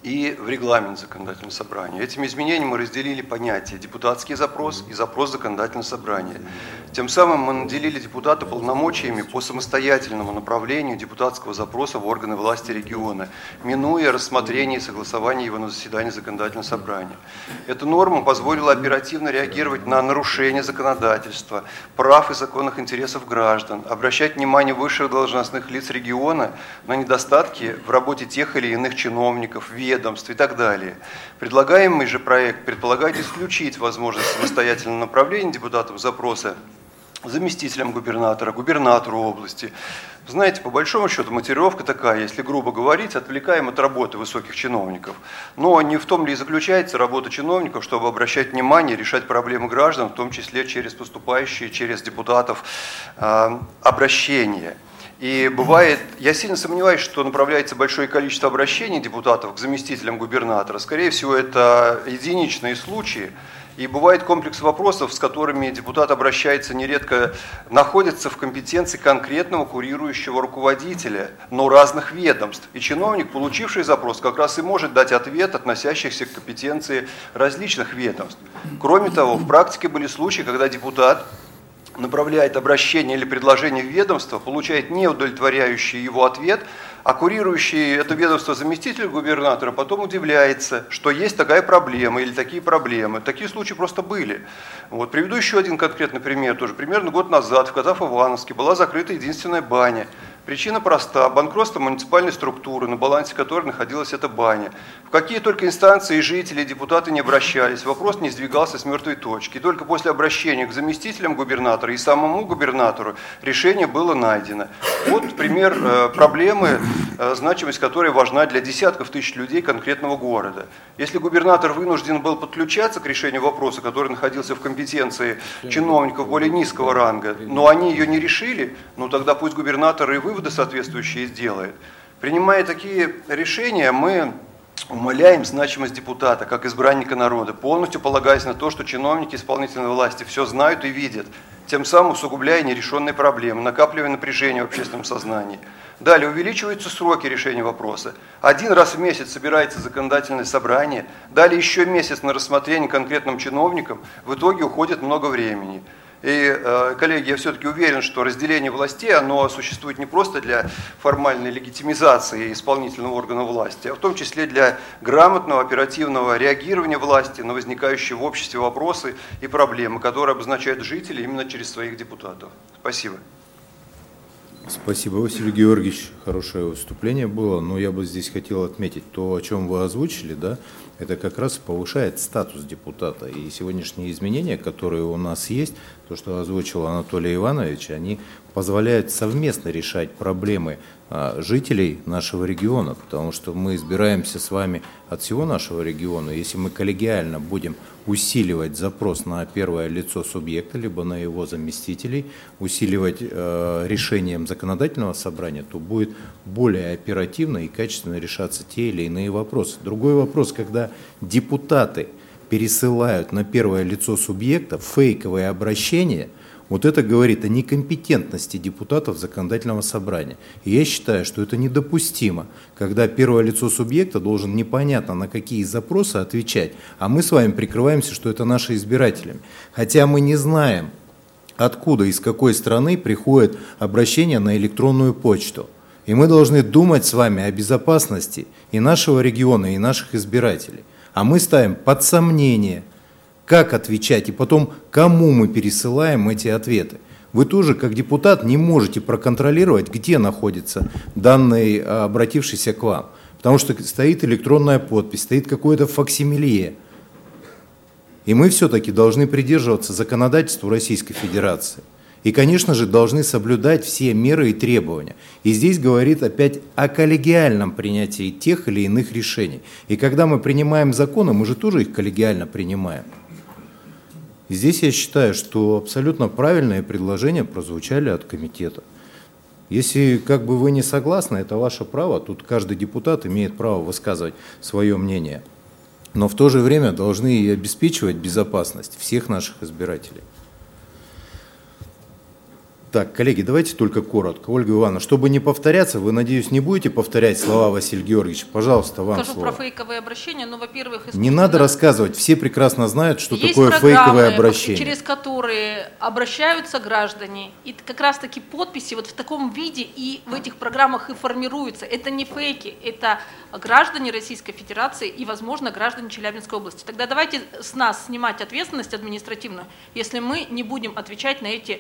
и в регламент законодательного собрания. Этим изменением мы разделили понятие депутатский запрос и запрос законодательного собрания. Тем самым мы наделили депутата полномочиями по самостоятельному направлению депутатского запроса в органы власти региона, минуя рассмотрение и согласование его на заседании законодательного собрания. Эта норма позволила оперативно реагировать на нарушения законодательства, прав и законных интересов граждан, обращать внимание высших должностных лиц региона на недостатки в работе тех или иных чиновников, ведомств и так далее. Предлагаемый же проект предполагает исключить возможность самостоятельного направления депутатам запроса заместителям губернатора, губернатору области. Знаете, по большому счету мотивировка такая, если грубо говорить, отвлекаем от работы высоких чиновников. Но не в том ли и заключается работа чиновников, чтобы обращать внимание, решать проблемы граждан, в том числе через поступающие, через депутатов э, обращения. И бывает, я сильно сомневаюсь, что направляется большое количество обращений депутатов к заместителям губернатора. Скорее всего, это единичные случаи. И бывает комплекс вопросов, с которыми депутат обращается нередко, находится в компетенции конкретного курирующего руководителя, но разных ведомств. И чиновник, получивший запрос, как раз и может дать ответ, относящийся к компетенции различных ведомств. Кроме того, в практике были случаи, когда депутат направляет обращение или предложение в ведомство, получает неудовлетворяющий его ответ, а курирующий это ведомство заместитель губернатора потом удивляется, что есть такая проблема или такие проблемы. Такие случаи просто были. Вот. Приведу еще один конкретный пример. Тоже примерно год назад в Казав-Ивановске была закрыта единственная баня. Причина проста – банкротство муниципальной структуры, на балансе которой находилась эта баня. В какие только инстанции жители, депутаты не обращались, вопрос не сдвигался с мертвой точки. И только после обращения к заместителям губернатора и самому губернатору решение было найдено. Вот пример э, проблемы, э, значимость которой важна для десятков тысяч людей конкретного города. Если губернатор вынужден был подключаться к решению вопроса, который находился в компетенции чиновников более низкого ранга, но они ее не решили, ну тогда пусть губернатор и вы выводы соответствующие сделает. Принимая такие решения, мы умаляем значимость депутата, как избранника народа, полностью полагаясь на то, что чиновники исполнительной власти все знают и видят, тем самым усугубляя нерешенные проблемы, накапливая напряжение в общественном сознании. Далее увеличиваются сроки решения вопроса. Один раз в месяц собирается законодательное собрание, далее еще месяц на рассмотрение конкретным чиновникам, в итоге уходит много времени. И, коллеги, я все-таки уверен, что разделение властей, оно существует не просто для формальной легитимизации исполнительного органа власти, а в том числе для грамотного оперативного реагирования власти на возникающие в обществе вопросы и проблемы, которые обозначают жители именно через своих депутатов. Спасибо. Спасибо, Василий Георгиевич. Хорошее выступление было, но я бы здесь хотел отметить то, о чем вы озвучили, да, это как раз повышает статус депутата. И сегодняшние изменения, которые у нас есть, то, что озвучил Анатолий Иванович, они позволяют совместно решать проблемы а, жителей нашего региона, потому что мы избираемся с вами от всего нашего региона. Если мы коллегиально будем усиливать запрос на первое лицо субъекта, либо на его заместителей, усиливать э, решением законодательного собрания, то будет более оперативно и качественно решаться те или иные вопросы. Другой вопрос, когда депутаты пересылают на первое лицо субъекта фейковые обращения, вот это говорит о некомпетентности депутатов законодательного собрания. И я считаю, что это недопустимо, когда первое лицо субъекта должен непонятно на какие запросы отвечать, а мы с вами прикрываемся, что это наши избиратели. Хотя мы не знаем, откуда, из какой страны приходит обращение на электронную почту. И мы должны думать с вами о безопасности и нашего региона, и наших избирателей. А мы ставим под сомнение, как отвечать, и потом, кому мы пересылаем эти ответы. Вы тоже, как депутат, не можете проконтролировать, где находится данный, обратившийся к вам. Потому что стоит электронная подпись, стоит какое-то факсимилье. И мы все-таки должны придерживаться законодательства Российской Федерации. И, конечно же, должны соблюдать все меры и требования. И здесь говорит опять о коллегиальном принятии тех или иных решений. И когда мы принимаем законы, мы же тоже их коллегиально принимаем. И здесь я считаю, что абсолютно правильные предложения прозвучали от комитета. Если как бы вы не согласны, это ваше право, тут каждый депутат имеет право высказывать свое мнение. Но в то же время должны и обеспечивать безопасность всех наших избирателей. Так, коллеги, давайте только коротко. Ольга Ивановна, чтобы не повторяться, вы, надеюсь, не будете повторять слова Василия Георгиевича? Пожалуйста, вам Скажу слово. про фейковые обращения, но, во-первых... Не надо рассказывать, все прекрасно знают, что есть такое фейковое обращение. через которые обращаются граждане, и как раз-таки подписи вот в таком виде и в этих программах и формируются. Это не фейки, это граждане Российской Федерации и, возможно, граждане Челябинской области. Тогда давайте с нас снимать ответственность административную, если мы не будем отвечать на эти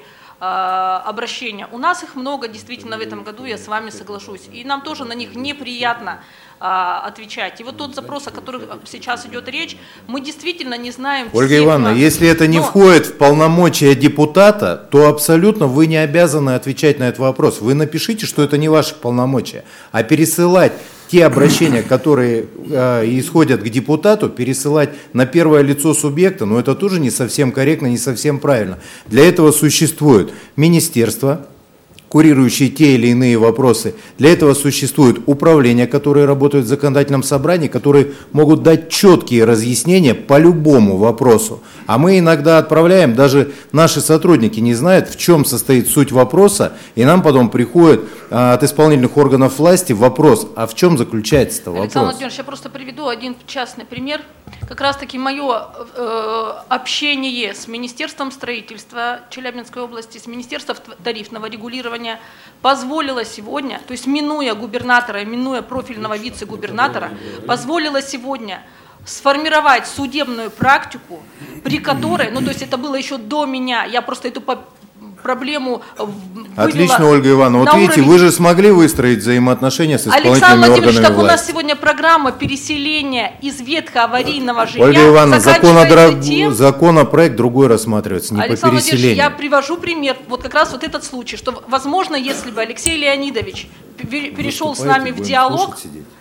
обращения. У нас их много, действительно, в этом году, я с вами соглашусь. И нам тоже на них неприятно а, отвечать. И вот тот запрос, о котором сейчас идет речь, мы действительно не знаем... Ольга Ивановна, нас. Если это не Но... входит в полномочия депутата, то абсолютно вы не обязаны отвечать на этот вопрос. Вы напишите, что это не ваши полномочия, а пересылать те обращения, которые э, исходят к депутату, пересылать на первое лицо субъекта, но это тоже не совсем корректно, не совсем правильно. Для этого существует министерство, курирующие те или иные вопросы. Для этого существуют управления, которые работают в законодательном собрании, которые могут дать четкие разъяснения по любому вопросу. А мы иногда отправляем, даже наши сотрудники не знают, в чем состоит суть вопроса, и нам потом приходит а, от исполнительных органов власти вопрос, а в чем заключается это вопрос? Александр Владимирович, я просто приведу один частный пример. Как раз-таки мое э, общение с Министерством строительства Челябинской области, с Министерством тарифного регулирования позволило сегодня, то есть минуя губернатора, минуя профильного вице-губернатора, позволило сегодня сформировать судебную практику, при которой, ну то есть это было еще до меня, я просто эту проблему вывела. Отлично, Ольга Ивановна. Вот видите, уровень... вы же смогли выстроить взаимоотношения с исполнительными Александр органами Владимирович, так власти. У нас сегодня программа переселения из ветхоаварийного жилья. Ольга Ивановна, заканчивается тем... законопроект другой рассматривается, не Александр по переселению. Я привожу пример, вот как раз вот этот случай, что, возможно, если бы Алексей Леонидович перешел Выступаете, с нами в диалог,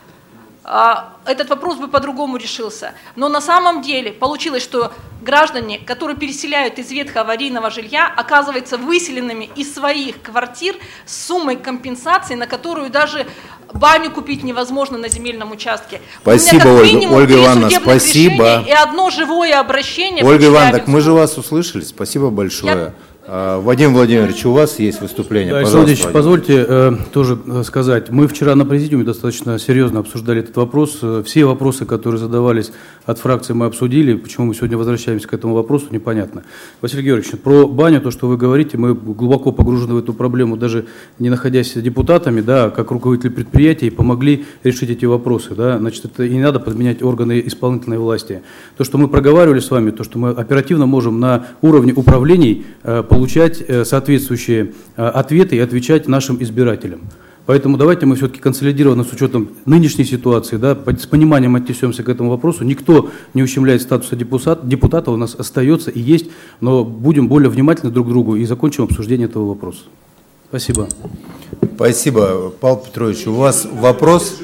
этот вопрос бы по-другому решился. Но на самом деле получилось, что граждане, которые переселяют из ветхоаварийного жилья, оказываются выселенными из своих квартир с суммой компенсации, на которую даже баню купить невозможно на земельном участке. Спасибо, У меня как Ольга, минимум Ольга три Ивановна, судебных спасибо. решения и одно живое обращение. Ольга Ивановна, так мы же вас услышали, спасибо большое. Я... Вадим Владимирович, у вас есть выступление? Да, Пожалуйста, Владимирович, позвольте э, тоже сказать. Мы вчера на президиуме достаточно серьезно обсуждали этот вопрос. Все вопросы, которые задавались от фракции, мы обсудили. Почему мы сегодня возвращаемся к этому вопросу, непонятно. Василий Георгиевич, про баню, то, что вы говорите, мы глубоко погружены в эту проблему, даже не находясь депутатами, да, как руководители предприятий, помогли решить эти вопросы. Да. Значит, это и не надо подменять органы исполнительной власти. То, что мы проговаривали с вами, то, что мы оперативно можем на уровне управлений э, получать соответствующие ответы и отвечать нашим избирателям. Поэтому давайте мы все-таки консолидированно с учетом нынешней ситуации, да, с пониманием отнесемся к этому вопросу. Никто не ущемляет статуса депутата, депутата, у нас остается и есть, но будем более внимательны друг к другу и закончим обсуждение этого вопроса. Спасибо. Спасибо. Павел Петрович, у вас вопрос?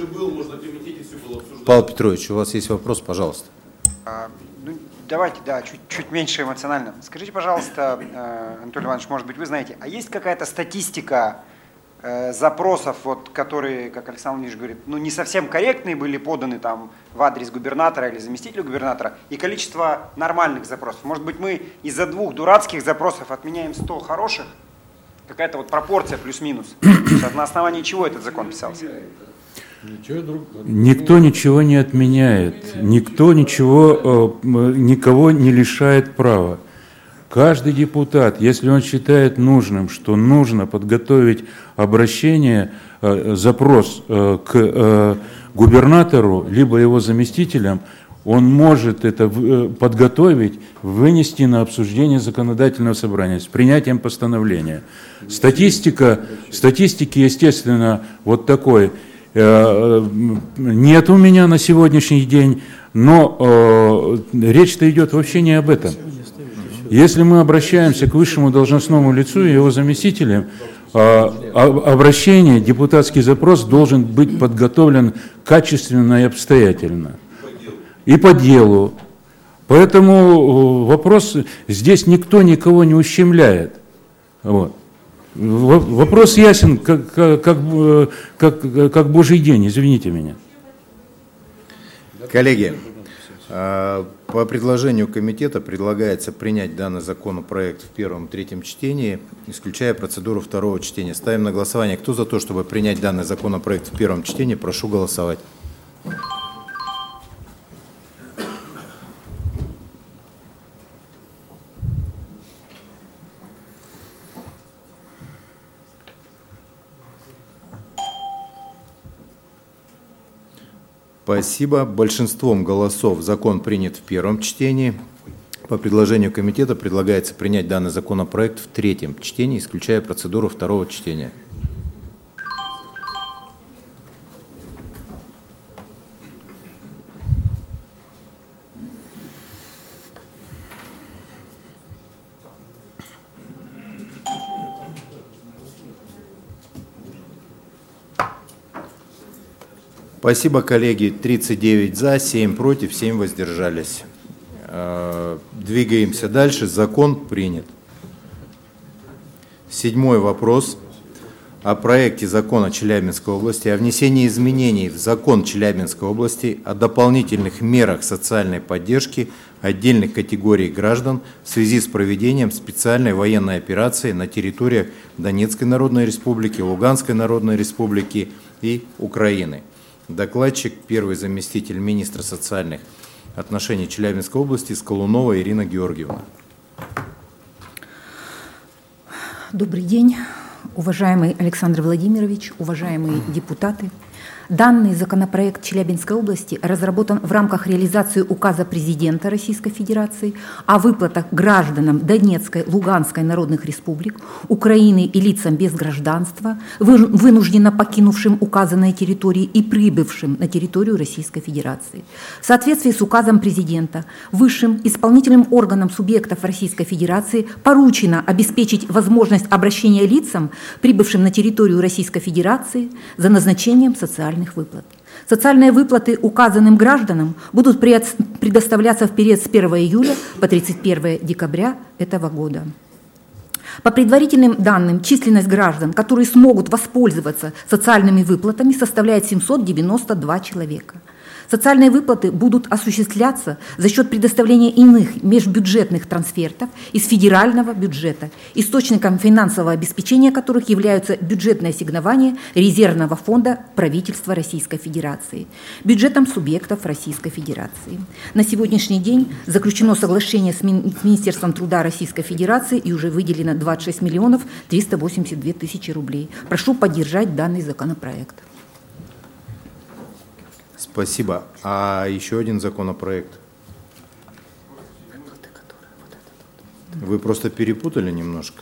Павел Петрович, у вас есть вопрос, пожалуйста. Давайте, да, чуть, чуть меньше эмоционально. Скажите, пожалуйста, Анатолий Иванович, может быть, вы знаете, а есть какая-то статистика э, запросов, вот, которые, как Александр Владимирович говорит, ну, не совсем корректные были поданы там в адрес губернатора или заместителя губернатора, и количество нормальных запросов? Может быть, мы из-за двух дурацких запросов отменяем сто хороших? Какая-то вот пропорция плюс-минус. На основании чего этот закон писался? Никто ничего не отменяет, никто ничего, никого не лишает права. Каждый депутат, если он считает нужным, что нужно подготовить обращение, запрос к губернатору, либо его заместителям, он может это подготовить, вынести на обсуждение законодательного собрания с принятием постановления. Статистика, статистики, естественно, вот такой нет у меня на сегодняшний день, но э, речь-то идет вообще не об этом. Если мы обращаемся к высшему должностному лицу и его заместителям, э, обращение, депутатский запрос должен быть подготовлен качественно и обстоятельно. И по делу. Поэтому вопрос, здесь никто никого не ущемляет. Вот. Вопрос ясен, как, как, как, как Божий день, извините меня. Коллеги, По предложению комитета предлагается принять данный законопроект в первом и третьем чтении, исключая процедуру второго чтения. Ставим на голосование. Кто за то, чтобы принять данный законопроект в первом чтении, прошу голосовать. Спасибо. Большинством голосов закон принят в первом чтении. По предложению комитета предлагается принять данный законопроект в третьем чтении, исключая процедуру второго чтения. Спасибо, коллеги. тридцать девять за, семь против, семь воздержались. Двигаемся дальше. Закон принят. Седьмой вопрос. О проекте закона Челябинской области о внесении изменений в закон Челябинской области о дополнительных мерах социальной поддержки отдельных категорий граждан в связи с проведением специальной военной операции на территориях Донецкой Народной Республики, Луганской Народной Республики и Украины. Докладчик, первый заместитель министра социальных отношений Челябинской области Скалунова Ирина Георгиевна. Добрый день, уважаемый Александр Владимирович, уважаемые депутаты. Данный законопроект Челябинской области разработан в рамках реализации указа президента Российской Федерации о выплатах гражданам Донецкой, Луганской народных республик, Украины и лицам без гражданства, вынужденно покинувшим указанные территории и прибывшим на территорию Российской Федерации. В соответствии с указом президента, высшим исполнительным органам субъектов Российской Федерации поручено обеспечить возможность обращения лицам, прибывшим на территорию Российской Федерации, за назначением социальных выплат. Социальные выплаты указанным гражданам будут предоставляться в период с первого июля по тридцать первое декабря этого года. По предварительным данным, численность граждан, которые смогут воспользоваться социальными выплатами, составляет семьсот девяносто два человека. Социальные выплаты будут осуществляться за счет предоставления иных межбюджетных трансфертов из федерального бюджета, источником финансового обеспечения которых являются бюджетные ассигнования резервного фонда правительства Российской Федерации, бюджетом субъектов Российской Федерации. На сегодняшний день заключено соглашение с Министерством труда Российской Федерации и уже выделено двадцать шесть миллионов триста восемьдесят две тысячи рублей. Прошу поддержать данный законопроект. Спасибо. А еще один законопроект. Вы просто перепутали немножко.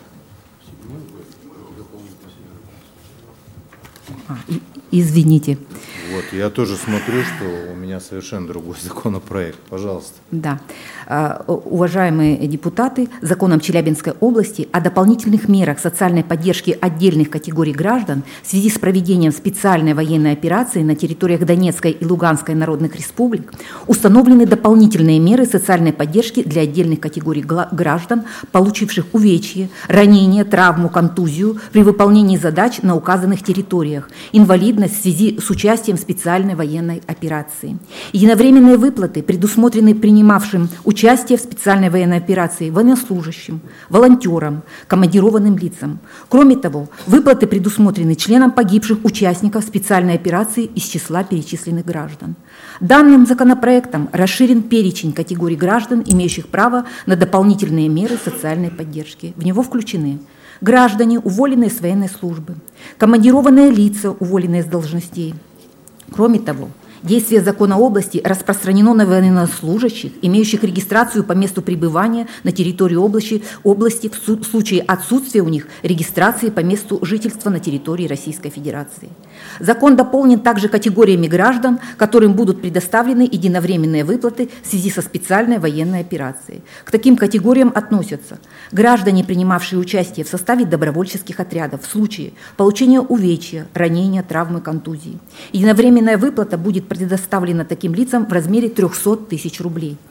А, извините. Вот, я тоже смотрю, что у меня совершенно другой законопроект. Пожалуйста. Да. Уважаемые депутаты, законом Челябинской области о дополнительных мерах социальной поддержки отдельных категорий граждан в связи с проведением специальной военной операции на территориях Донецкой и Луганской народных республик установлены дополнительные меры социальной поддержки для отдельных категорий граждан, получивших увечье, ранение, травму, контузию при выполнении задач на указанных территориях, инвалидность в связи с участием в специальной военной операции. Единовременные выплаты предусмотрены принимавшим участие в специальной военной операции военнослужащим, волонтерам, командированным лицам. Кроме того, выплаты предусмотрены членам погибших участников специальной операции из числа перечисленных граждан. Данным законопроектом расширен перечень категорий граждан, имеющих право на дополнительные меры социальной поддержки. В него включены граждане, уволенные с военной службы, командированные лица, уволенные с должностей. Кроме того, действие закона области распространено на военнослужащих, имеющих регистрацию по месту пребывания на территории области, области в случае отсутствия у них регистрации по месту жительства на территории Российской Федерации. Закон дополнен также категориями граждан, которым будут предоставлены единовременные выплаты в связи со специальной военной операцией. К таким категориям относятся граждане, принимавшие участие в составе добровольческих отрядов в случае получения увечья, ранения, травмы, контузии. Единовременная выплата будет предоставлена таким лицам в размере трехсот тысяч рублей.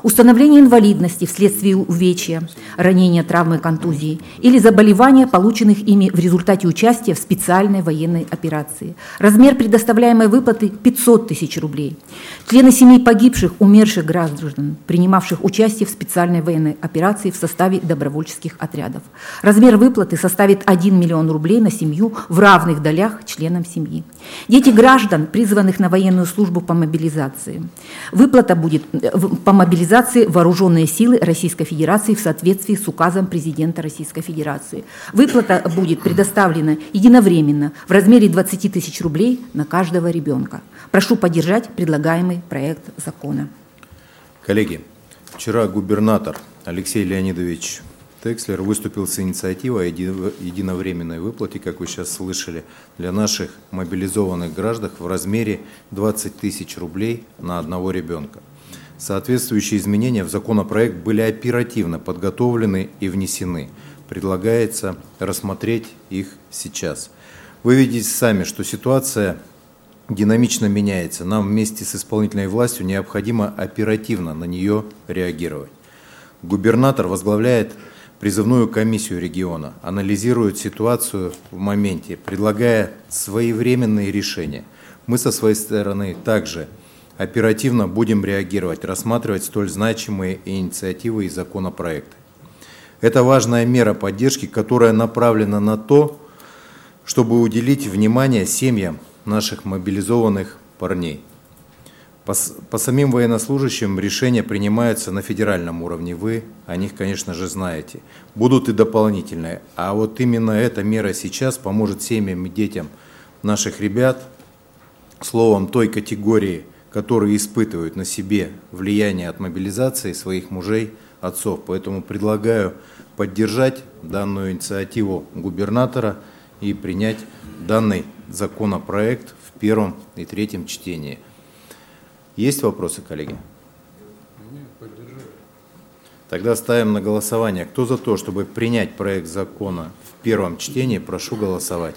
установление инвалидности вследствие увечья, ранения, травмы, контузии или заболевания, полученных ими в результате участия в специальной военной операции. Размер предоставляемой выплаты – пятьсот тысяч рублей. Члены семей погибших, умерших граждан, принимавших участие в специальной военной операции в составе добровольческих отрядов. Размер выплаты составит один миллион рублей на семью в равных долях членам семьи. Дети граждан, призванных на военную службу по мобилизации. Выплата будет по мобилизации вооруженные силы Российской Федерации в соответствии с указом президента Российской Федерации. Выплата будет предоставлена единовременно в размере двадцати тысяч рублей на каждого ребенка. Прошу поддержать предлагаемый проект закона. Коллеги, вчера губернатор Алексей Леонидович Текслер выступил с инициативой о единовременной выплате, как вы сейчас слышали, для наших мобилизованных граждан в размере двадцати тысяч рублей на одного ребенка. Соответствующие изменения в законопроект были оперативно подготовлены и внесены. Предлагается рассмотреть их сейчас. Вы видите сами, что ситуация динамично меняется. Нам вместе с исполнительной властью необходимо оперативно на нее реагировать. Губернатор возглавляет призывную комиссию региона, анализирует ситуацию в моменте, предлагая своевременные решения. Мы со своей стороны также оперативно будем реагировать, рассматривать столь значимые инициативы и законопроекты. Это важная мера поддержки, которая направлена на то, чтобы уделить внимание семьям наших мобилизованных парней. По, по самим военнослужащим решения принимаются на федеральном уровне. Вы о них, конечно же, знаете. Будут и дополнительные. А вот именно эта мера сейчас поможет семьям и детям наших ребят, словом, той категории, которые испытывают на себе влияние от мобилизации своих мужей, отцов. Поэтому предлагаю поддержать данную инициативу губернатора и принять данный законопроект в первом и третьем чтении. Есть вопросы, коллеги? Тогда ставим на голосование. Кто за то, чтобы принять проект закона в первом чтении, прошу голосовать.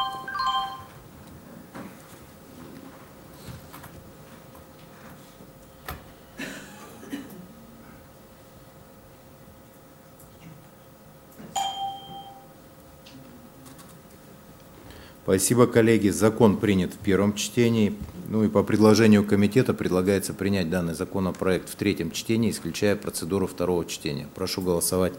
Спасибо, коллеги. Закон принят в первом чтении. Ну и по предложению комитета предлагается принять данный законопроект в третьем чтении, исключая процедуру второго чтения. Прошу голосовать.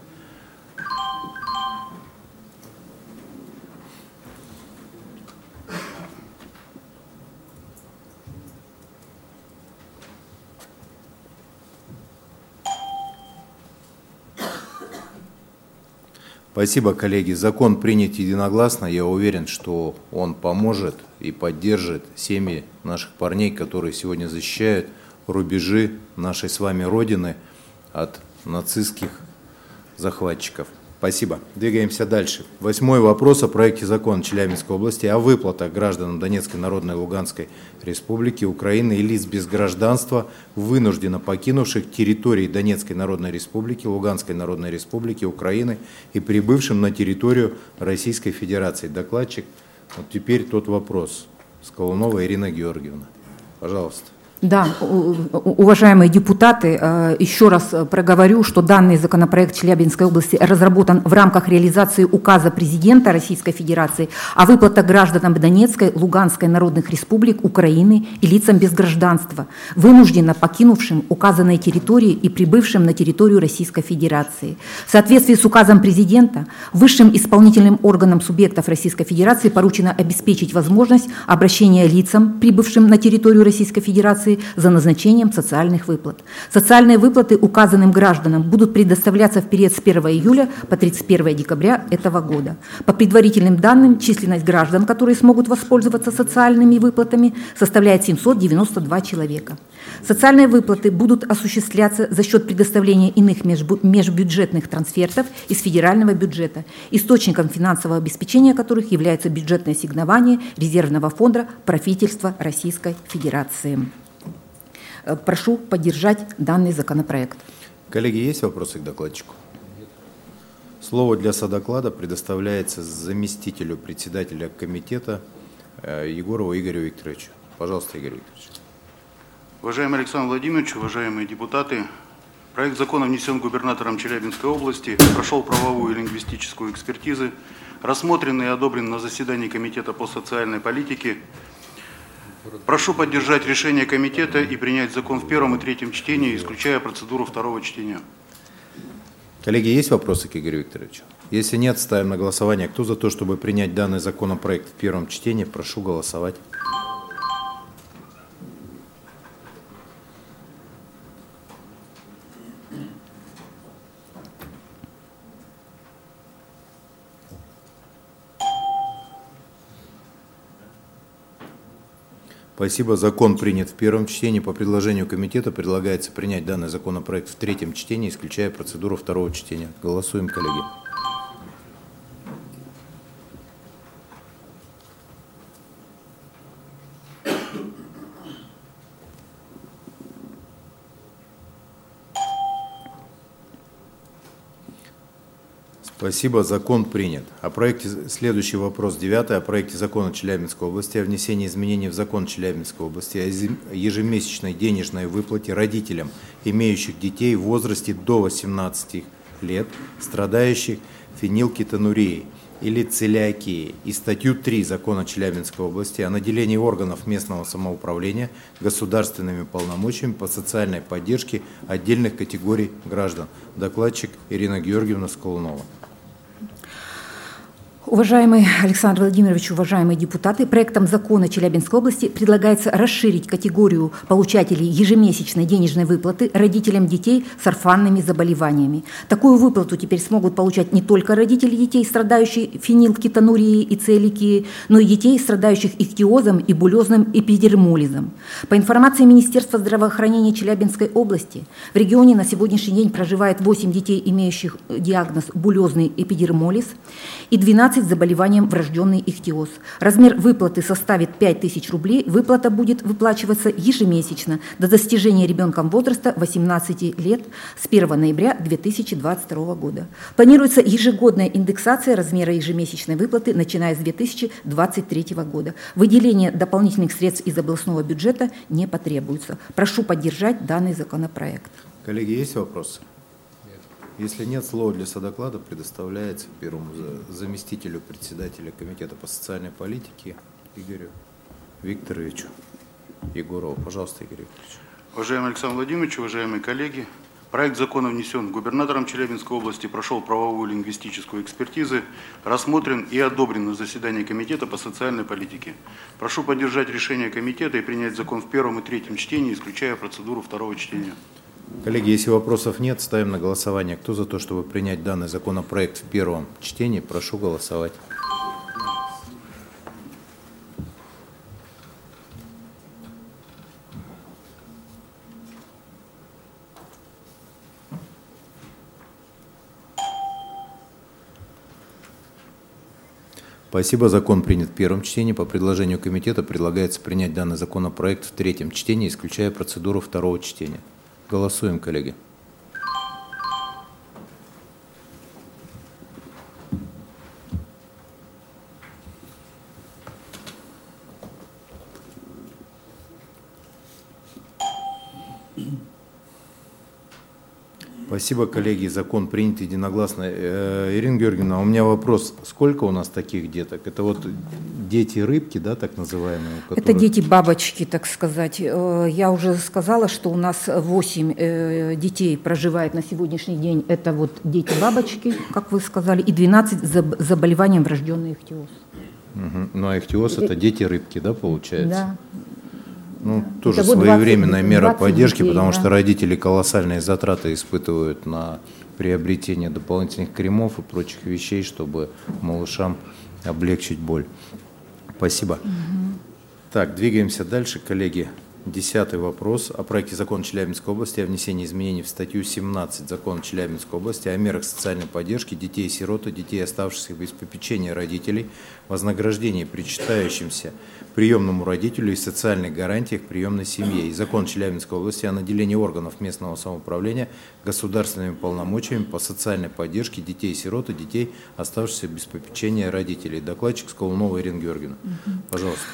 Спасибо, коллеги. Закон принят единогласно. Я уверен, что он поможет и поддержит семьи наших парней, которые сегодня защищают рубежи нашей с вами Родины от нацистских захватчиков. Спасибо. Двигаемся дальше. Восьмой вопрос о проекте закона Челябинской области о выплатах гражданам Донецкой Народной и Луганской Республики, Украины и лиц без гражданства, вынужденно покинувших территории Донецкой Народной Республики, Луганской Народной Республики, Украины и прибывшим на территорию Российской Федерации. Докладчик, вот теперь тот вопрос. Скалунова Ирина Георгиевна. Пожалуйста. Да, уважаемые депутаты, еще раз проговорю, что данный законопроект Челябинской области разработан в рамках реализации указа президента Российской Федерации о выплатах гражданам Донецкой, Луганской народных республик, Украины и лицам без гражданства, вынужденно покинувшим указанные территории и прибывшим на территорию Российской Федерации. В соответствии с указом президента, высшим исполнительным органам субъектов Российской Федерации поручено обеспечить возможность обращения лицам, прибывшим на территорию Российской Федерации, за назначением социальных выплат. Социальные выплаты указанным гражданам будут предоставляться в период с первого июля по тридцать первое декабря этого года. По предварительным данным, численность граждан, которые смогут воспользоваться социальными выплатами, составляет семьсот девяносто два человека. Социальные выплаты будут осуществляться за счет предоставления иных межбюджетных трансфертов из федерального бюджета, источником финансового обеспечения которых является бюджетное ассигнование резервного фонда правительства Российской Федерации. Прошу поддержать данный законопроект. Коллеги, есть вопросы к докладчику? Слово для содоклада предоставляется заместителю председателя комитета Егорову Игорю Викторовичу. Пожалуйста, Игорь Викторович. Уважаемый Александр Владимирович, уважаемые депутаты, Проект закона внесен губернатором Челябинской области, прошел правовую и лингвистическую экспертизы, рассмотрен и одобрен на заседании Комитета по социальной политике. Прошу поддержать решение комитета и принять закон в первом и третьем чтении, исключая процедуру второго чтения. Коллеги, есть вопросы к Игорю Викторовичу? Если нет, ставим на голосование. Кто за то, чтобы принять данный законопроект в первом чтении, прошу голосовать. Спасибо. Закон принят в первом чтении. По предложению комитета предлагается принять данный законопроект в третьем чтении, исключая процедуру второго чтения. Голосуем, коллеги. Спасибо. Закон принят. О проекте, следующий вопрос, девятый. О проекте закона Челябинской области о внесении изменений в закон Челябинской области о ежемесячной денежной выплате родителям, имеющих детей в возрасте до восемнадцати лет, страдающих фенилкетонурией или целиакией, и статью три закона Челябинской области о наделении органов местного самоуправления государственными полномочиями по социальной поддержке отдельных категорий граждан. Докладчик Ирина Георгиевна Сколунова. Уважаемый Александр Владимирович, уважаемые депутаты, проектом закона Челябинской области предлагается расширить категорию получателей ежемесячной денежной выплаты родителям детей с орфанными заболеваниями. Такую выплату теперь смогут получать не только родители детей, страдающих фенилкетонурией и целиакией, но и детей, страдающих ихтиозом и булезным эпидермолизом. По информации Министерства здравоохранения Челябинской области, в регионе на сегодняшний день проживает восемь детей, имеющих диагноз булезный эпидермолиз, и двенадцать с заболеванием врожденный ихтиоз. Размер выплаты составит пять тысяч рублей. Выплата будет выплачиваться ежемесячно до достижения ребенком возраста восемнадцати лет с первого ноября две тысячи двадцать второго года. Планируется ежегодная индексация размера ежемесячной выплаты, начиная с две тысячи двадцать третьего года. Выделение дополнительных средств из областного бюджета не потребуется. Прошу поддержать данный законопроект. Коллеги, есть вопросы? Если нет, слово для содоклада предоставляется первому заместителю председателя Комитета по социальной политике Игорю Викторовичу Егорову. Пожалуйста, Игорь Викторович. Уважаемый Александр Владимирович, уважаемые коллеги, проект закона внесен губернатором Челябинской области, прошел правовую и лингвистическую экспертизы, рассмотрен и одобрен на заседании Комитета по социальной политике. Прошу поддержать решение комитета и принять закон в первом и третьем чтении, исключая процедуру второго чтения. Коллеги, если вопросов нет, ставим на голосование. Кто за то, чтобы принять данный законопроект в первом чтении, прошу голосовать. Спасибо. Закон принят в первом чтении. По предложению комитета предлагается принять данный законопроект в третьем чтении, исключая процедуру второго чтения. Голосуем, коллеги. Спасибо, коллеги. Закон принят единогласно. Ирина Георгиевна, у меня вопрос. Сколько у нас таких деток? Это вот дети-рыбки, да, так называемые? Которые... Это дети-бабочки, так сказать. Я уже сказала, что у нас восемь детей проживает на сегодняшний день. Это вот дети-бабочки, как вы сказали, и двенадцать с заболеванием врожденный ихтиоз. Угу. Ну, а ихтиоз – это дети-рыбки, да, получается? Да. Ну, тоже это своевременная двадцать, мера поддержки, детей, потому да. что родители колоссальные затраты испытывают на приобретение дополнительных кремов и прочих вещей, чтобы малышам облегчить боль. Спасибо. Угу. Так, двигаемся дальше, коллеги. Десятый вопрос о проекте закона Челябинской области о внесении изменений в статью семнадцать закона Челябинской области о мерах социальной поддержки детей-сирот и детей, оставшихся без попечения родителей, вознаграждении, причитающимся приемному родителю и социальных гарантиях приемной семье, и закон Челябинской области о наделении органов местного самоуправления государственными полномочиями по социальной поддержке детей-сирот и детей, оставшихся без попечения родителей. Докладчик Сколунова Ирина Георгиевна. Угу. Пожалуйста.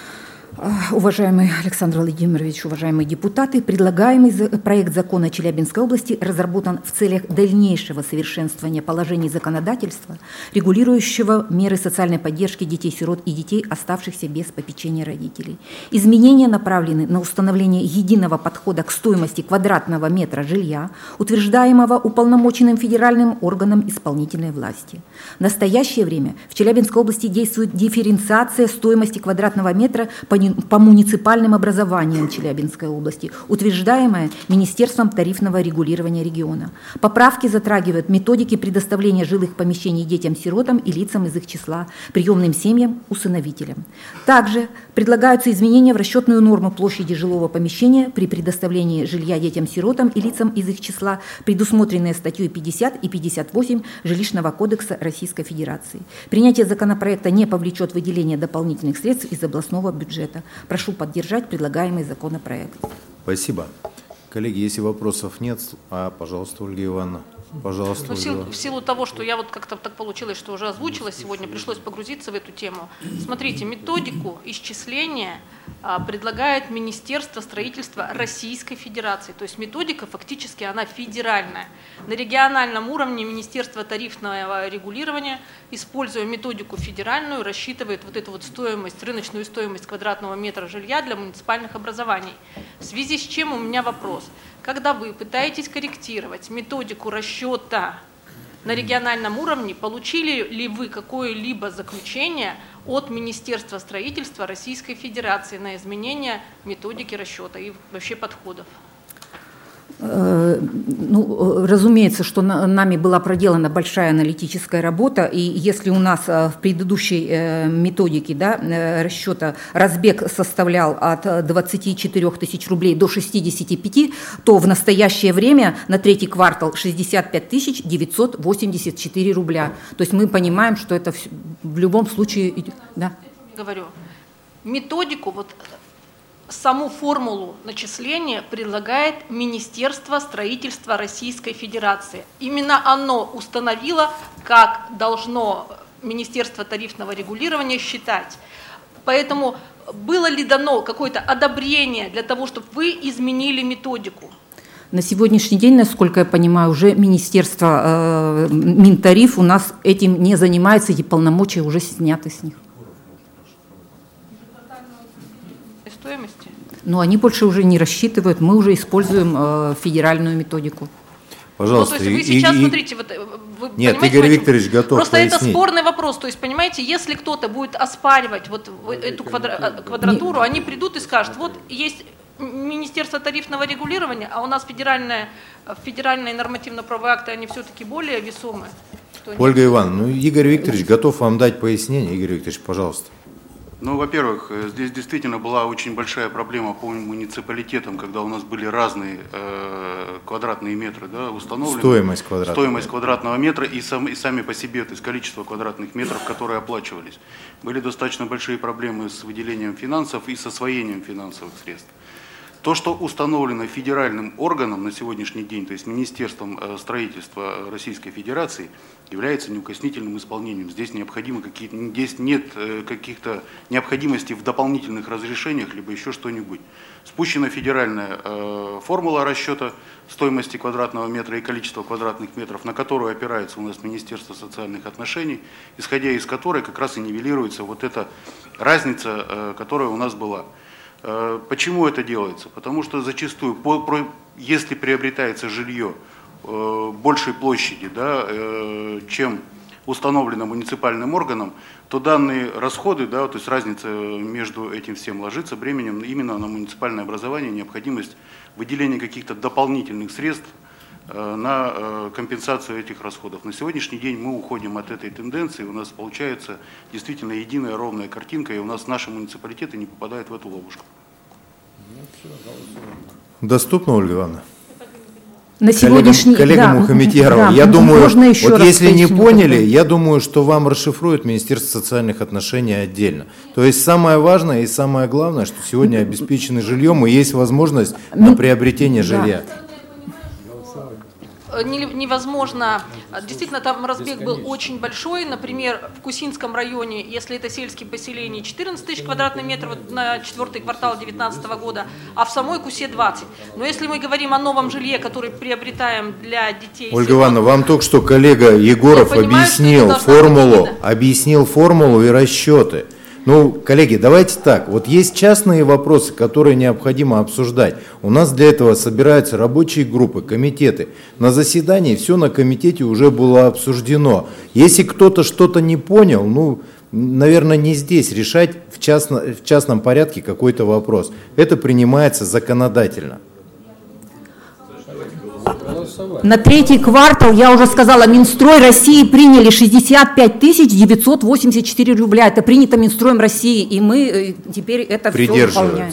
Уважаемый Александр Владимирович, уважаемые депутаты, предлагаемый проект закона Челябинской области разработан в целях дальнейшего совершенствования положений законодательства, регулирующего меры социальной поддержки детей-сирот и детей, оставшихся без попечения родителей. Изменения направлены на установление единого подхода к стоимости квадратного метра жилья, утверждаемого уполномоченным федеральным органом исполнительной власти. В настоящее время в Челябинской области действует дифференциация стоимости квадратного метра по по муниципальным образованиям Челябинской области, утверждаемая Министерством тарифного регулирования региона. Поправки затрагивают методики предоставления жилых помещений детям-сиротам и лицам из их числа, приемным семьям, усыновителям. Также предлагаются изменения в расчетную норму площади жилого помещения при предоставлении жилья детям-сиротам и лицам из их числа, предусмотренные статьей пятьдесят и пятьдесят восемь Жилищного кодекса Российской Федерации. Принятие законопроекта не повлечет выделение дополнительных средств из областного бюджета. Прошу поддержать предлагаемый законопроект. Спасибо. Коллеги, если вопросов нет, а, пожалуйста, Ольга Ивановна. Пожалуйста, Ну, в, Ольга силу, Ивановна. в силу того, что я вот как-то так получилось, что уже озвучила сегодня, пришлось погрузиться в эту тему. Смотрите, методику исчисления а, предлагает Министерство строительства Российской Федерации. То есть методика фактически она федеральная. На региональном уровне Министерство тарифного регулирования, используя методику федеральную, рассчитывает вот эту вот стоимость, рыночную стоимость квадратного метра жилья для муниципальных образований. В связи с чем у меня вопрос. Когда вы пытаетесь корректировать методику расчета на региональном уровне, получили ли вы какое-либо заключение от Министерства строительства Российской Федерации на изменение методики расчета и вообще подходов? Ну, разумеется, что нами была проделана большая аналитическая работа, и если у нас в предыдущей методике, да, расчета разбег составлял от двадцати четырёх тысяч рублей до шестидесяти пяти, то в настоящее время на третий квартал шестьдесят пять тысяч девятьсот восемьдесят четыре рубля. То есть мы понимаем, что это в любом случае... Да? Говорю, методику, вот саму формулу начисления предлагает Министерство строительства Российской Федерации. Именно оно установило, как должно Министерство тарифного регулирования считать. Поэтому было ли дано какое-то одобрение для того, чтобы вы изменили методику? На сегодняшний день, насколько я понимаю, уже Министерство э, Минтариф у нас этим не занимается, эти полномочия уже сняты с них. Стоимости? Но они больше уже не рассчитывают, мы уже используем э, федеральную методику. Пожалуйста. Ну, то есть вы и, сейчас, и, смотрите, вот, вы нет, понимаете, Игорь Викторович готов просто пояснить. это спорный вопрос. То есть, понимаете, если кто-то будет оспаривать вот эту квадра- квадратуру, они придут и скажут, вот есть Министерство тарифного регулирования, а у нас федеральные, федеральные нормативно-правовые акты, они все-таки более весомые. Ольга Ивановна, ну, Игорь Викторович готов вам дать пояснение. Игорь Викторович, пожалуйста. Ну, во-первых, здесь действительно была очень большая проблема по муниципалитетам, когда у нас были разные э, квадратные метры, да, установлены. Стоимость квадратного Стоимость квадратного метра и, сам, и сами по себе, то есть количество квадратных метров, которые оплачивались. Были достаточно большие проблемы с выделением финансов и с освоением финансовых средств. То, что установлено федеральным органом на сегодняшний день, то есть Министерством строительства Российской Федерации, является неукоснительным исполнением. Здесь, необходимо какие-то, здесь нет каких-то необходимостей в дополнительных разрешениях, либо еще что-нибудь. Спущена федеральная э, формула расчета стоимости квадратного метра и количества квадратных метров, на которую опирается у нас Министерство социальных отношений, исходя из которой как раз и нивелируется вот эта разница, э, которая у нас была. Почему это делается? Потому что зачастую, если приобретается жилье большей площади, да, чем установлено муниципальным органом, то данные расходы, да, то есть разница между этим всем ложится бременем именно на муниципальное образование, необходимость выделения каких-то дополнительных средств на компенсацию этих расходов. На сегодняшний день мы уходим от этой тенденции, у нас получается действительно единая ровная картинка, и у нас наши муниципалитеты не попадают в эту ловушку. Доступно, Ольга Ивановна? На сегодняшний коллегам, коллегам да, Мухамедьярова. да, Я думаю, еще вот если не поняли, такое. я думаю, что вам расшифрует Министерство социальных отношений отдельно. То есть самое важное и самое главное, что сегодня обеспечены жильем и есть возможность на приобретение жилья. невозможно, действительно там разбег был очень большой, например, в Кусинском районе, если это сельские поселения, четырнадцать тысяч квадратных метров на четвертый квартал две тысячи девятнадцатого года, а в самой Кусе двадцать. Но если мы говорим о новом жилье, которое приобретаем для детей... Ольга Ивановна, вам только что коллега Егоров объяснил формулу, объяснил формулу и расчеты. Ну, коллеги, давайте так, вот есть частные вопросы, которые необходимо обсуждать. У нас для этого собираются рабочие группы, комитеты. На заседании все на комитете уже было обсуждено. Если кто-то что-то не понял, ну, наверное, не здесь решать в, частно, в частном порядке какой-то вопрос. Это принимается законодательно. На третий квартал, я уже сказала, Минстрой России приняли шестьдесят пять тысяч девятьсот восемьдесят четыре рубля. Это принято Минстроем России, и мы теперь это все выполняем.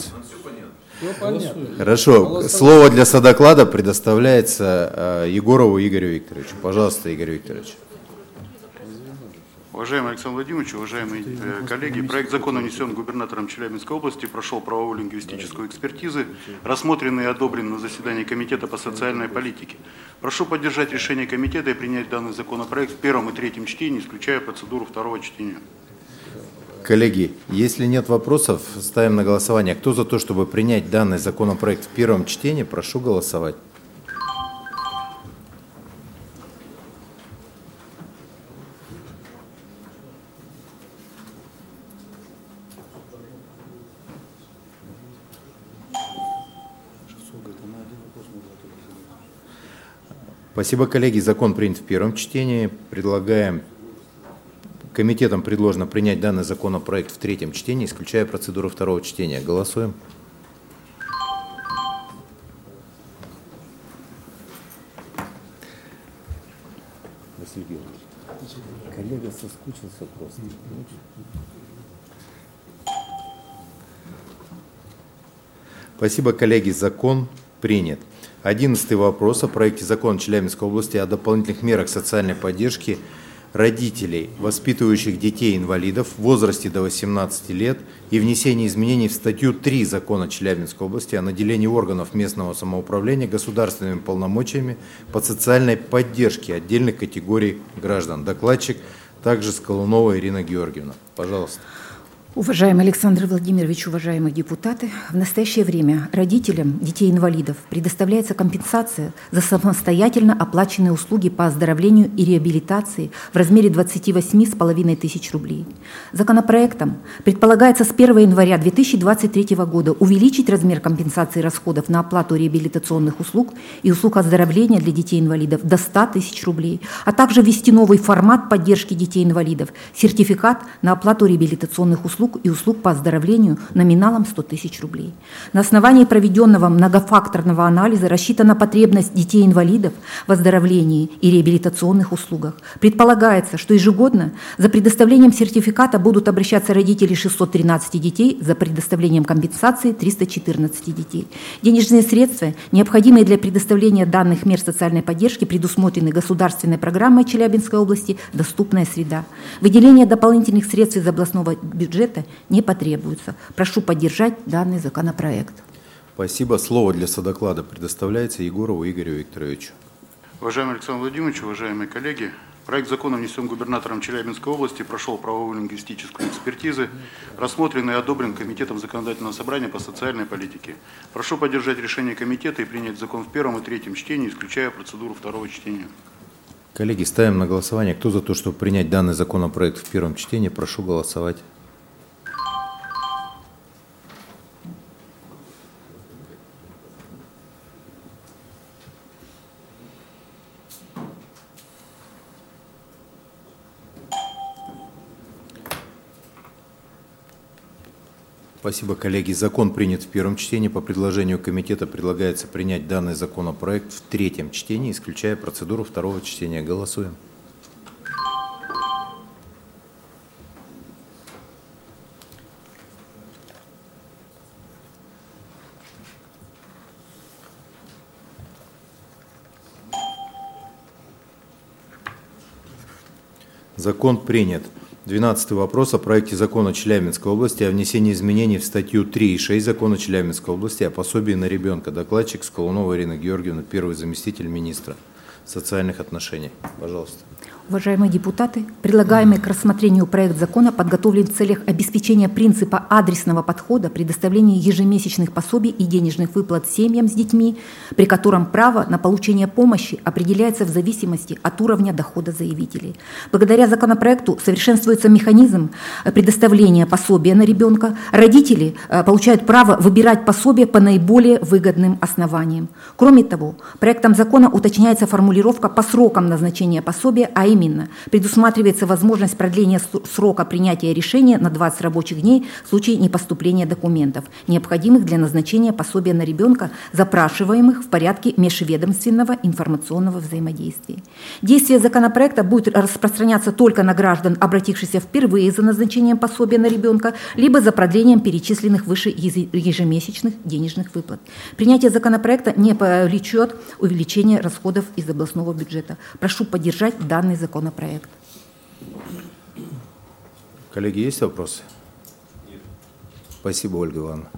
Хорошо. Слово для содоклада предоставляется Егорову Игорю Викторовичу. Пожалуйста, Игорь Викторович. Уважаемый Александр Владимирович, уважаемые коллеги, проект закона внесен губернатором Челябинской области, прошел правовую лингвистическую экспертизу, рассмотрен и одобрен на заседании Комитета по социальной политике. Прошу поддержать решение комитета и принять данный законопроект в первом и третьем чтении, исключая процедуру второго чтения. Коллеги, если нет вопросов, ставим на голосование. Кто за то, чтобы принять данный законопроект в первом чтении, прошу голосовать. Спасибо, коллеги. Закон принят в первом чтении. Предлагаем, комитетам предложено принять данный законопроект в третьем чтении, исключая процедуру второго чтения. Голосуем. Василий Георгиевич, коллега соскучился просто. Спасибо, коллеги. Закон принят. Одиннадцатый вопрос о проекте закона Челябинской области о дополнительных мерах социальной поддержки родителей, воспитывающих детей-инвалидов в возрасте до восемнадцати лет и внесении изменений в статью три закона Челябинской области о наделении органов местного самоуправления государственными полномочиями по социальной поддержке отдельных категорий граждан. Докладчик также Скалунова Ирина Георгиевна. Пожалуйста. Уважаемый Александр Владимирович, уважаемые депутаты, в настоящее время родителям детей-инвалидов предоставляется компенсация за самостоятельно оплаченные услуги по оздоровлению и реабилитации в размере двадцати восьми с половиной тысяч рублей. Законопроектом предполагается с первого января две тысячи двадцать третьего года увеличить размер компенсации расходов на оплату реабилитационных услуг и услуг оздоровления для детей-инвалидов до ста тысяч рублей, а также ввести новый формат поддержки детей-инвалидов – сертификат на оплату реабилитационных услуг и услуг по оздоровлению номиналом сто тысяч рублей. На основании проведенного многофакторного анализа рассчитана потребность детей-инвалидов в оздоровлении и реабилитационных услугах. Предполагается, что ежегодно за предоставлением сертификата будут обращаться родители шестисот тринадцати детей, за предоставлением компенсации триста четырнадцати детей. Денежные средства, необходимые для предоставления данных мер социальной поддержки, предусмотрены государственной программой Челябинской области «Доступная среда». Выделение дополнительных средств из областного бюджета не потребуется. Прошу поддержать данный законопроект. Спасибо. Слово для содоклада предоставляется Егорову Игорю Викторовичу. Уважаемый Александр Владимирович, уважаемые коллеги, проект закона внесен губернатором Челябинской области, прошел правовую лингвистическую экспертизу, рассмотрен и одобрен Комитетом законодательного собрания по социальной политике. Прошу поддержать решение комитета и принять закон в первом и третьем чтении, исключая процедуру второго чтения. Коллеги, ставим на голосование. Кто за то, чтобы принять данный законопроект в первом чтении, прошу голосовать. Спасибо, коллеги. Закон принят в первом чтении. По предложению комитета предлагается принять данный законопроект в третьем чтении, исключая процедуру второго чтения. Голосуем. Закон принят. Двенадцатый вопрос о проекте закона Челябинской области о внесении изменений в статью три и шесть закона Челябинской области о пособии на ребенка. Докладчик Скалунова Ирина Георгиевна, первый заместитель министра. социальных отношений. Пожалуйста. Уважаемые депутаты, предлагаемый к рассмотрению проект закона подготовлен в целях обеспечения принципа адресного подхода, предоставления ежемесячных пособий и денежных выплат семьям с детьми, при котором право на получение помощи определяется в зависимости от уровня дохода заявителей. Благодаря законопроекту совершенствуется механизм предоставления пособия на ребенка. Родители получают право выбирать пособие по наиболее выгодным основаниям. Кроме того, проектом закона уточняется формулировка по срокам назначения пособия, а именно Именно предусматривается возможность продления срока принятия решения на двадцать рабочих дней в случае непоступления документов, необходимых для назначения пособия на ребенка, запрашиваемых в порядке межведомственного информационного взаимодействия. Действие законопроекта будет распространяться только на граждан, обратившихся впервые за назначением пособия на ребенка, либо за продлением перечисленных выше ежемесячных денежных выплат. Принятие законопроекта не повлечет увеличения расходов из областного бюджета. Прошу поддержать данный законопроект. Законопроект. Коллеги, есть вопросы? Нет. Спасибо, Ольга Ивановна.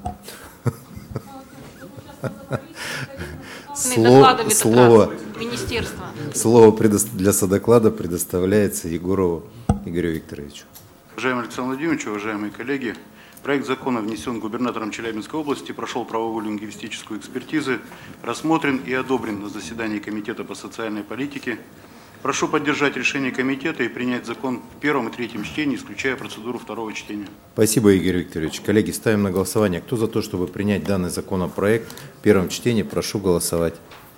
Слово, слово, слово для содоклада предоставляется Егорову Игорю Викторовичу. Уважаемый Александр Владимирович, уважаемые коллеги, проект закона внесен губернатором Челябинской области, прошел правовую лингвистическую экспертизу, рассмотрен и одобрен на заседании Комитета по социальной политике. Прошу поддержать решение комитета и принять закон в первом и третьем чтении, исключая процедуру второго чтения. Спасибо, Игорь Викторович. Коллеги, ставим на голосование. Кто за то, чтобы принять данный законопроект в первом чтении, прошу голосовать.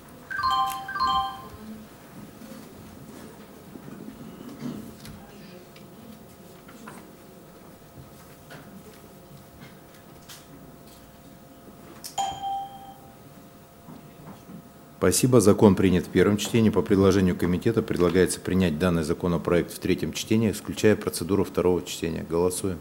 Спасибо. Закон принят в первом чтении. По предложению комитета предлагается принять данный законопроект в третьем чтении, исключая процедуру второго чтения. Голосуем.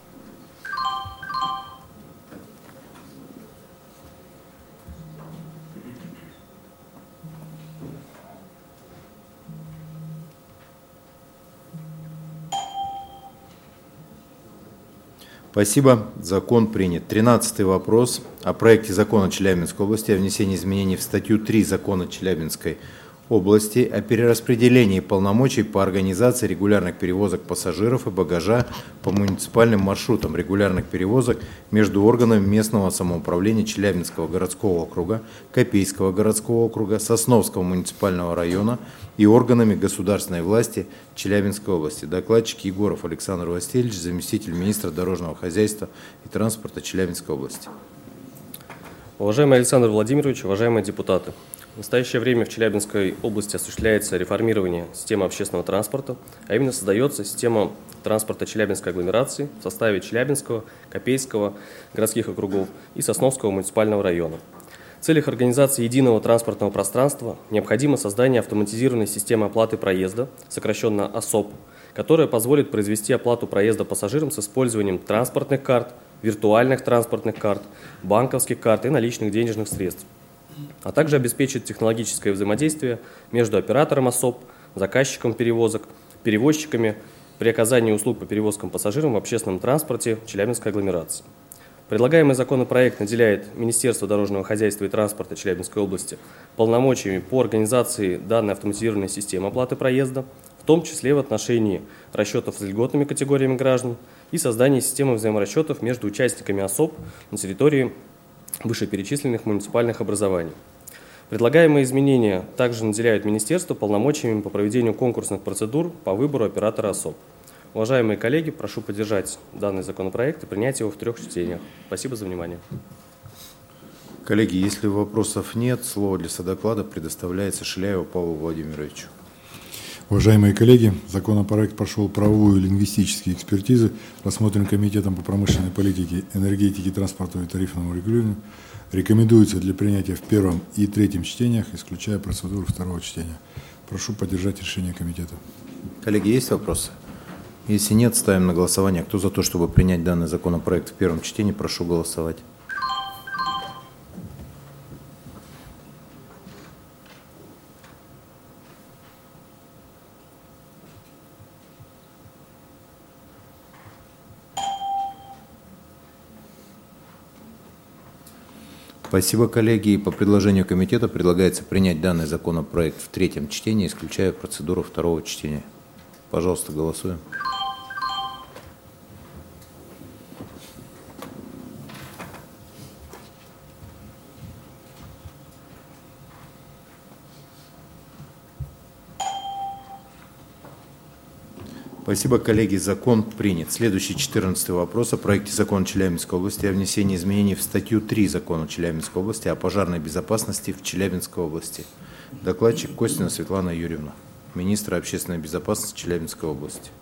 Спасибо. Закон принят. Тринадцатый вопрос о проекте закона Челябинской области о внесении изменений в статью три закона Челябинской области о перераспределении полномочий по организации регулярных перевозок пассажиров и багажа по муниципальным маршрутам регулярных перевозок между органами местного самоуправления Челябинского городского округа, Копейского городского округа, Сосновского муниципального района и органами государственной власти Челябинской области. Докладчик Егоров Александр Васильевич, заместитель министра дорожного хозяйства и транспорта Челябинской области. Уважаемый Александр Владимирович, уважаемые депутаты, в настоящее время в Челябинской области осуществляется реформирование системы общественного транспорта, а именно создается система транспорта Челябинской агломерации в составе Челябинского, Копейского городских округов и Сосновского муниципального района. В целях организации единого транспортного пространства необходимо создание автоматизированной системы оплаты проезда, сокращенно ОСОП, которая позволит произвести оплату проезда пассажирам с использованием транспортных карт, виртуальных транспортных карт, банковских карт и наличных денежных средств, а также обеспечит технологическое взаимодействие между оператором ОСОП, заказчиком перевозок, перевозчиками при оказании услуг по перевозкам пассажирам в общественном транспорте Челябинской агломерации. Предлагаемый законопроект наделяет Министерство дорожного хозяйства и транспорта Челябинской области полномочиями по организации данной автоматизированной системы оплаты проезда, в том числе в отношении расчетов с льготными категориями граждан и создания системы взаиморасчетов между участниками ОСОП на территории вышеперечисленных муниципальных образований. Предлагаемые изменения также наделяют Министерство полномочиями по проведению конкурсных процедур по выбору оператора ОСОП. Уважаемые коллеги, прошу поддержать данный законопроект и принять его в трех чтениях. Спасибо за внимание. Коллеги, если вопросов нет, слово для содоклада предоставляется Шиляеву Павлу Владимировичу. Уважаемые коллеги, законопроект прошел правовую и лингвистические экспертизы, рассмотрен Комитетом по промышленной политике, энергетике, транспорту и тарифному регулированию. Рекомендуется для принятия в первом и третьем чтениях, исключая процедуру второго чтения. Прошу поддержать решение комитета. Коллеги, есть вопросы? Если нет, ставим на голосование. Кто за то, чтобы принять данный законопроект в первом чтении, прошу голосовать. Спасибо, коллеги. И по предложению комитета предлагается принять данный законопроект в третьем чтении, исключая процедуру второго чтения. Пожалуйста, голосуем. Спасибо, коллеги. Закон принят. Следующий четырнадцатый вопрос о проекте закона Челябинской области о внесении изменений в статью три закона Челябинской области о пожарной безопасности в Челябинской области. Докладчик Костина Светлана Юрьевна, министр общественной безопасности Челябинской области.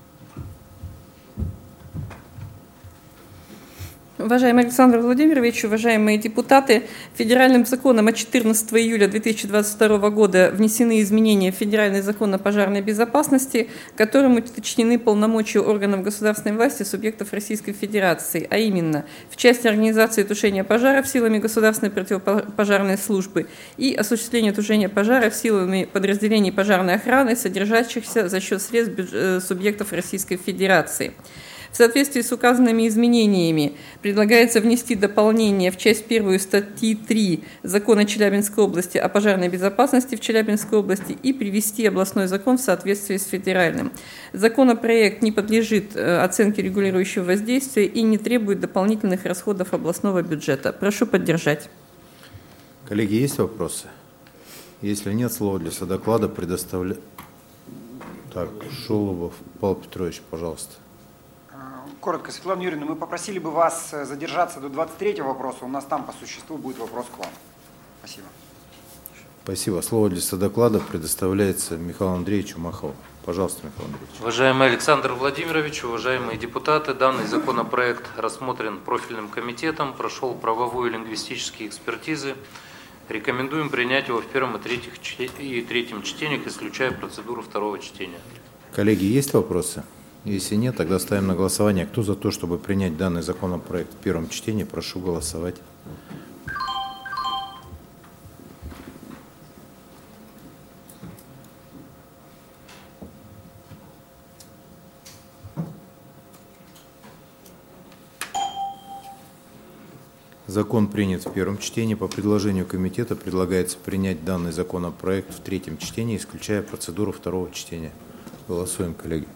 Уважаемый Александр Владимирович, уважаемые депутаты, федеральным законом от четырнадцатого июля две тысячи двадцать второго года внесены изменения в Федеральный закон о пожарной безопасности, которым уточнены полномочия органов государственной власти субъектов Российской Федерации, а именно в части организации тушения пожаров силами государственной противопожарной службы и осуществления тушения пожаров силами подразделений пожарной охраны, содержащихся за счет средств субъектов Российской Федерации. В соответствии с указанными изменениями предлагается внести дополнение в часть первую статьи три Закона Челябинской области о пожарной безопасности в Челябинской области и привести областной закон в соответствии с федеральным. Законопроект не подлежит оценке регулирующего воздействия и не требует дополнительных расходов областного бюджета. Прошу поддержать. Коллеги, есть вопросы? Если нет, слово для содоклада предоставляю. Так, Шолобов Павел Петрович, пожалуйста. Коротко, Светлана Юрьевна, мы попросили бы вас задержаться до двадцать третьего вопроса. У нас там по существу будет вопрос к вам. Спасибо. Спасибо. Слово для содоклада предоставляется Михаилу Андреевичу Махову. Пожалуйста, Михаил Андреевич. Уважаемый Александр Владимирович, уважаемые депутаты, данный законопроект рассмотрен профильным комитетом, прошел правовую и лингвистические экспертизы. Рекомендуем принять его в первом и, третьих, и третьем чтениях, исключая процедуру второго чтения. Коллеги, есть вопросы? Если нет, тогда ставим на голосование. Кто за то, чтобы принять данный законопроект в первом чтении, прошу голосовать. Закон принят в первом чтении. По предложению комитета предлагается принять данный законопроект в третьем чтении, исключая процедуру второго чтения. Голосуем, коллеги.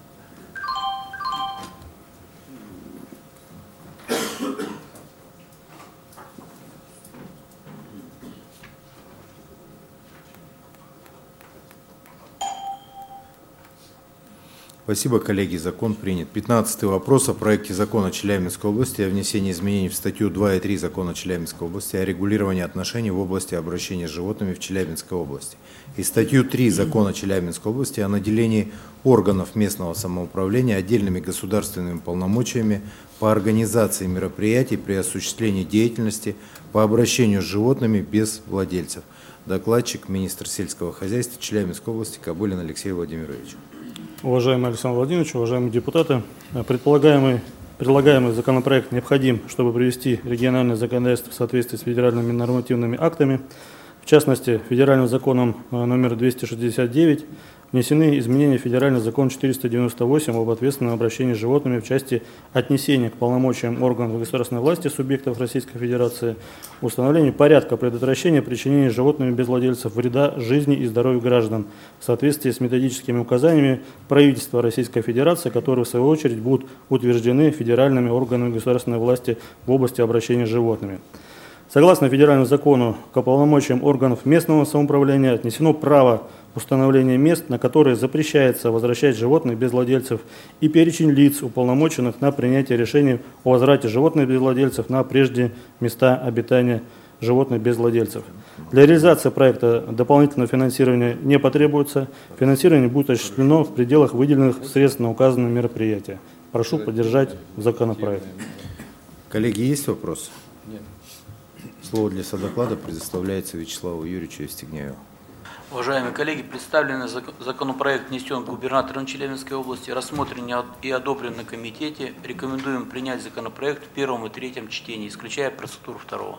Спасибо, коллеги. Закон принят. Пятнадцатый вопрос о проекте закона Челябинской области о внесении изменений в статью два и три закона Челябинской области о регулировании отношений в области обращения с животными в Челябинской области и статью три закона Челябинской области о наделении органов местного самоуправления отдельными государственными полномочиями по организации мероприятий при осуществлении деятельности по обращению с животными без владельцев. Докладчик, министр сельского хозяйства Челябинской области Кобылин Алексей Владимирович. Уважаемый Александр Владимирович, уважаемые депутаты, предполагаемый, предлагаемый законопроект необходим, чтобы привести региональное законодательство в соответствии с федеральными нормативными актами. В частности, федеральным законом номер двести шестьдесят девять внесены изменения в федеральный закон четыреста девяносто восемь об ответственном обращении с животными в части отнесения к полномочиям органов государственной власти субъектов Российской Федерации, установления порядка предотвращения причинения животными без владельцев вреда жизни и здоровью граждан в соответствии с методическими указаниями правительства Российской Федерации, которые в свою очередь будут утверждены федеральными органами государственной власти в области обращения с животными. Согласно федеральному закону, к полномочиям органов местного самоуправления отнесено право установления мест, на которые запрещается возвращать животных без владельцев, и перечень лиц, уполномоченных на принятие решений о возврате животных без владельцев на прежние места обитания животных без владельцев. Для реализации проекта дополнительного финансирования не потребуется. Финансирование будет осуществлено в пределах выделенных средств на указанные мероприятия. Прошу поддержать законопроект. Коллеги, есть вопросы? Нет. Слово для содоклада предоставляется Вячеславу Юрьевичу Евстигнееву. Уважаемые коллеги, представленный законопроект внесен губернатором Челябинской области, рассмотрен и одобрен на комитете. Рекомендуем принять законопроект в первом и третьем чтении, исключая процедуру второго.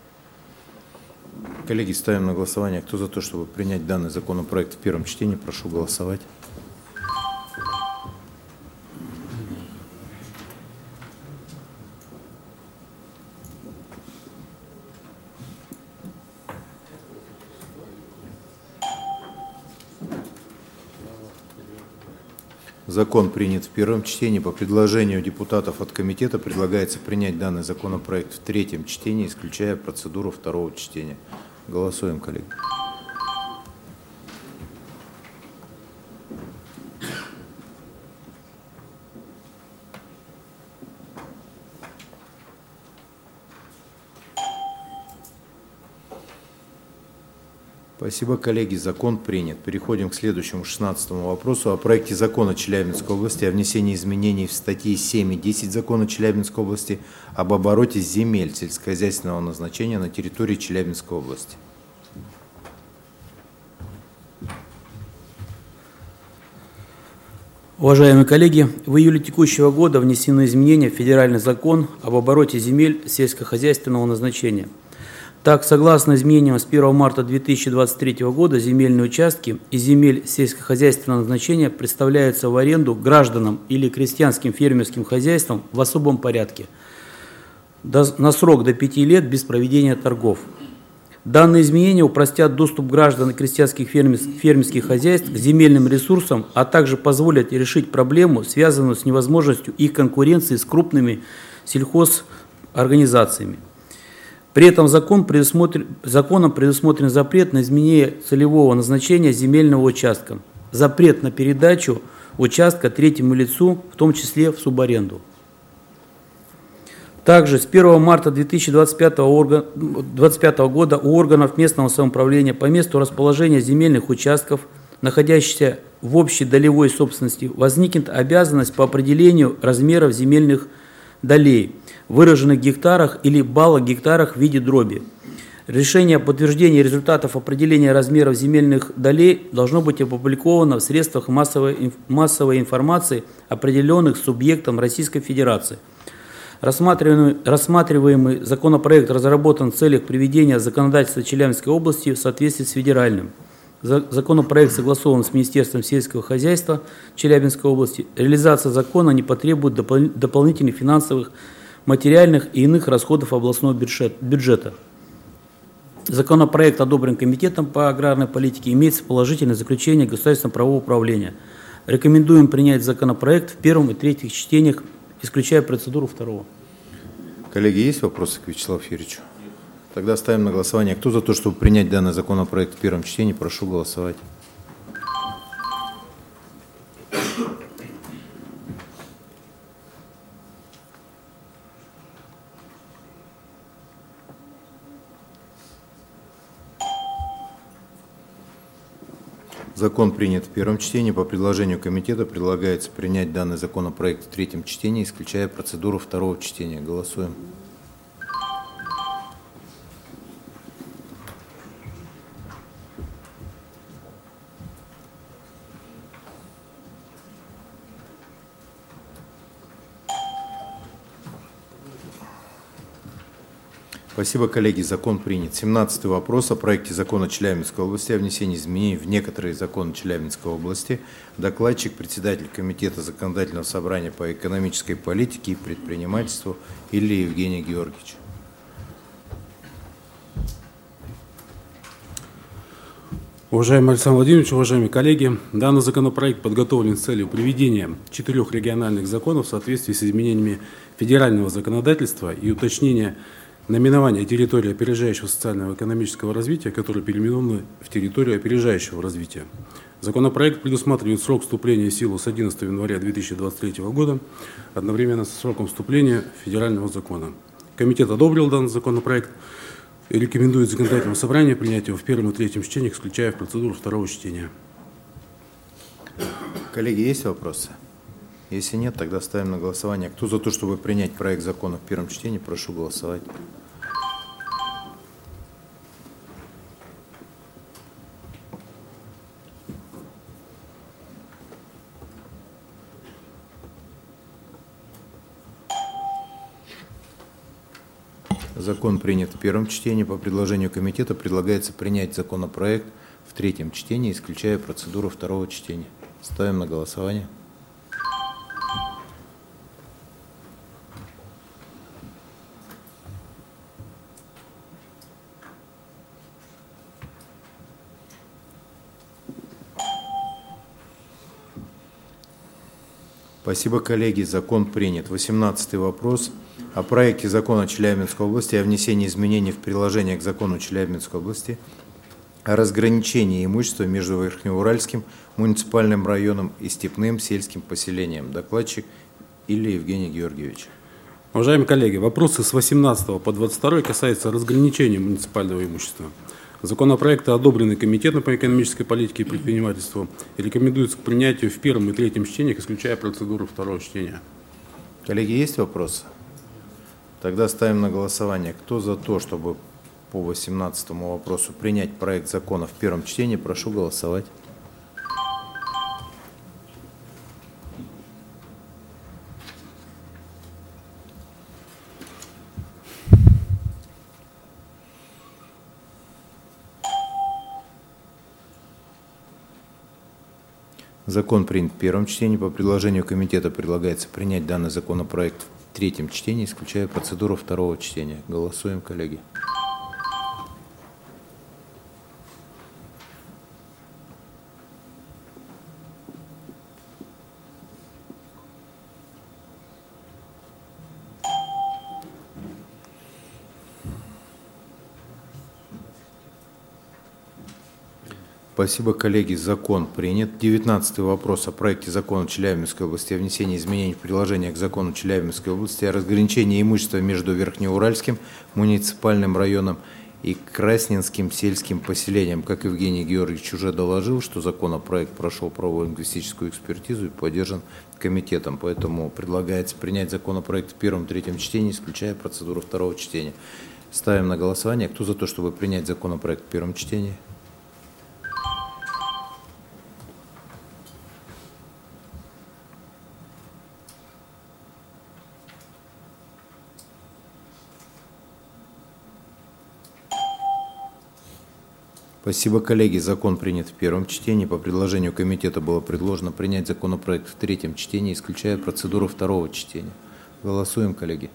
Коллеги, ставим на голосование. Кто за то, чтобы принять данный законопроект в первом чтении, прошу голосовать. Закон принят в первом чтении. По предложению депутатов от комитета предлагается принять данный законопроект в третьем чтении, исключая процедуру второго чтения. Голосуем, коллеги. Спасибо, коллеги. Закон принят. Переходим к следующему, шестнадцатому вопросу. О проекте закона Челябинской области о внесении изменений в статьи семь и десять закона Челябинской области об обороте земель сельскохозяйственного назначения на территории Челябинской области. Уважаемые коллеги, в июле текущего года внесены изменения в федеральный закон об обороте земель сельскохозяйственного назначения. Так, согласно изменениям с первого марта две тысячи двадцать третьего года, земельные участки и земель сельскохозяйственного назначения представляются в аренду гражданам или крестьянским фермерским хозяйствам в особом порядке на срок до пяти лет без проведения торгов. Данные изменения упростят доступ граждан и крестьянских фермерских хозяйств к земельным ресурсам, а также позволят решить проблему, связанную с невозможностью их конкуренции с крупными сельхозорганизациями. При этом закон предусмотрен, законом предусмотрен запрет на изменение целевого назначения земельного участка, запрет на передачу участка третьему лицу, в том числе в субаренду. Также с первого марта две тысячи двадцать пятого года у органов местного самоуправления по месту расположения земельных участков, находящихся в общей долевой собственности, возникнет обязанность по определению размеров земельных долей, выраженных в гектарах или баллах гектарах в виде дроби. Решение о подтверждении результатов определения размеров земельных долей должно быть опубликовано в средствах массовой, массовой информации, определенных субъектом Российской Федерации. Рассматриваемый, рассматриваемый законопроект разработан в целях приведения законодательства Челябинской области в соответствии с федеральным. Законопроект согласован с Министерством сельского хозяйства Челябинской области. Реализация закона не потребует допол- дополнительных финансовых, материальных и иных расходов областного бюджета. Законопроект одобрен Комитетом по аграрной политике, имеется положительное заключение Государственного правового управления. Рекомендуем принять законопроект в первом и третьем чтениях, исключая процедуру второго. Коллеги, есть вопросы к Вячеславу Юрьевичу? Тогда ставим на голосование. Кто за то, чтобы принять данный законопроект в первом чтении, прошу голосовать. Закон принят в первом чтении. По предложению комитета предлагается принять данный законопроект в третьем чтении, исключая процедуру второго чтения. Голосуем. Спасибо, коллеги. Закон принят. семнадцатый вопрос о проекте закона Челябинской области о внесении изменений в некоторые законы Челябинской области. Докладчик, председатель Комитета Законодательного собрания по экономической политике и предпринимательству Илья Евгений Георгиевич. Уважаемый Александр Владимирович, уважаемые коллеги, данный законопроект подготовлен с целью приведения четырех региональных законов в соответствии с изменениями федерального законодательства и уточнения наименования территории опережающего социального и экономического развития, которые переименованы в территорию опережающего развития. Законопроект предусматривает срок вступления в силу с одиннадцатого января две тысячи двадцать третьего года, одновременно со сроком вступления федерального закона. Комитет одобрил данный законопроект и рекомендует законодательному собранию принять его в первом и третьем чтениях, исключая в процедуру второго чтения. Коллеги, есть вопросы? Если нет, тогда ставим на голосование. Кто за то, чтобы принять проект закона в первом чтении, прошу голосовать. Закон принят в первом чтении. По предложению комитета предлагается принять законопроект в третьем чтении, исключая процедуру второго чтения. Ставим на голосование. Спасибо, коллеги. Закон принят. восемнадцатый вопрос. О проекте закона Челябинской области о внесении изменений в приложение к закону Челябинской области о разграничении имущества между Верхнеуральским муниципальным районом и степным сельским поселением. Докладчик Илья Евгений Георгиевич. Уважаемые коллеги, вопросы с восемнадцатого по двадцать второй касаются разграничения муниципального имущества. Законопроекты одобрены Комитетом по экономической политике и предпринимательству и рекомендуются к принятию в первом и третьем чтениях, исключая процедуру второго чтения. Коллеги, есть вопросы? Тогда ставим на голосование. Кто за то, чтобы по восемнадцатому вопросу принять проект закона в первом чтении, прошу голосовать. Закон принят в первом чтении. По предложению комитета предлагается принять данный законопроект в третьем чтении, исключая процедуру второго чтения. Голосуем, коллеги. Спасибо, коллеги. Закон принят. девятнадцатый вопрос о проекте закона Челябинской области о внесении изменений в приложение к закону Челябинской области о разграничении имущества между Верхнеуральским муниципальным районом и Красненским сельским поселением. Как Евгений Георгиевич уже доложил, что законопроект прошел правовую-лингвистическую экспертизу и поддержан комитетом. Поэтому предлагается принять законопроект в первом и третьем чтении, исключая процедуру второго чтения. Ставим на голосование. Кто за то, чтобы принять законопроект в первом чтении? Спасибо, коллеги. Закон принят в первом чтении. По предложению комитета было предложено принять законопроект в третьем чтении, исключая процедуру второго чтения. Голосуем, коллеги.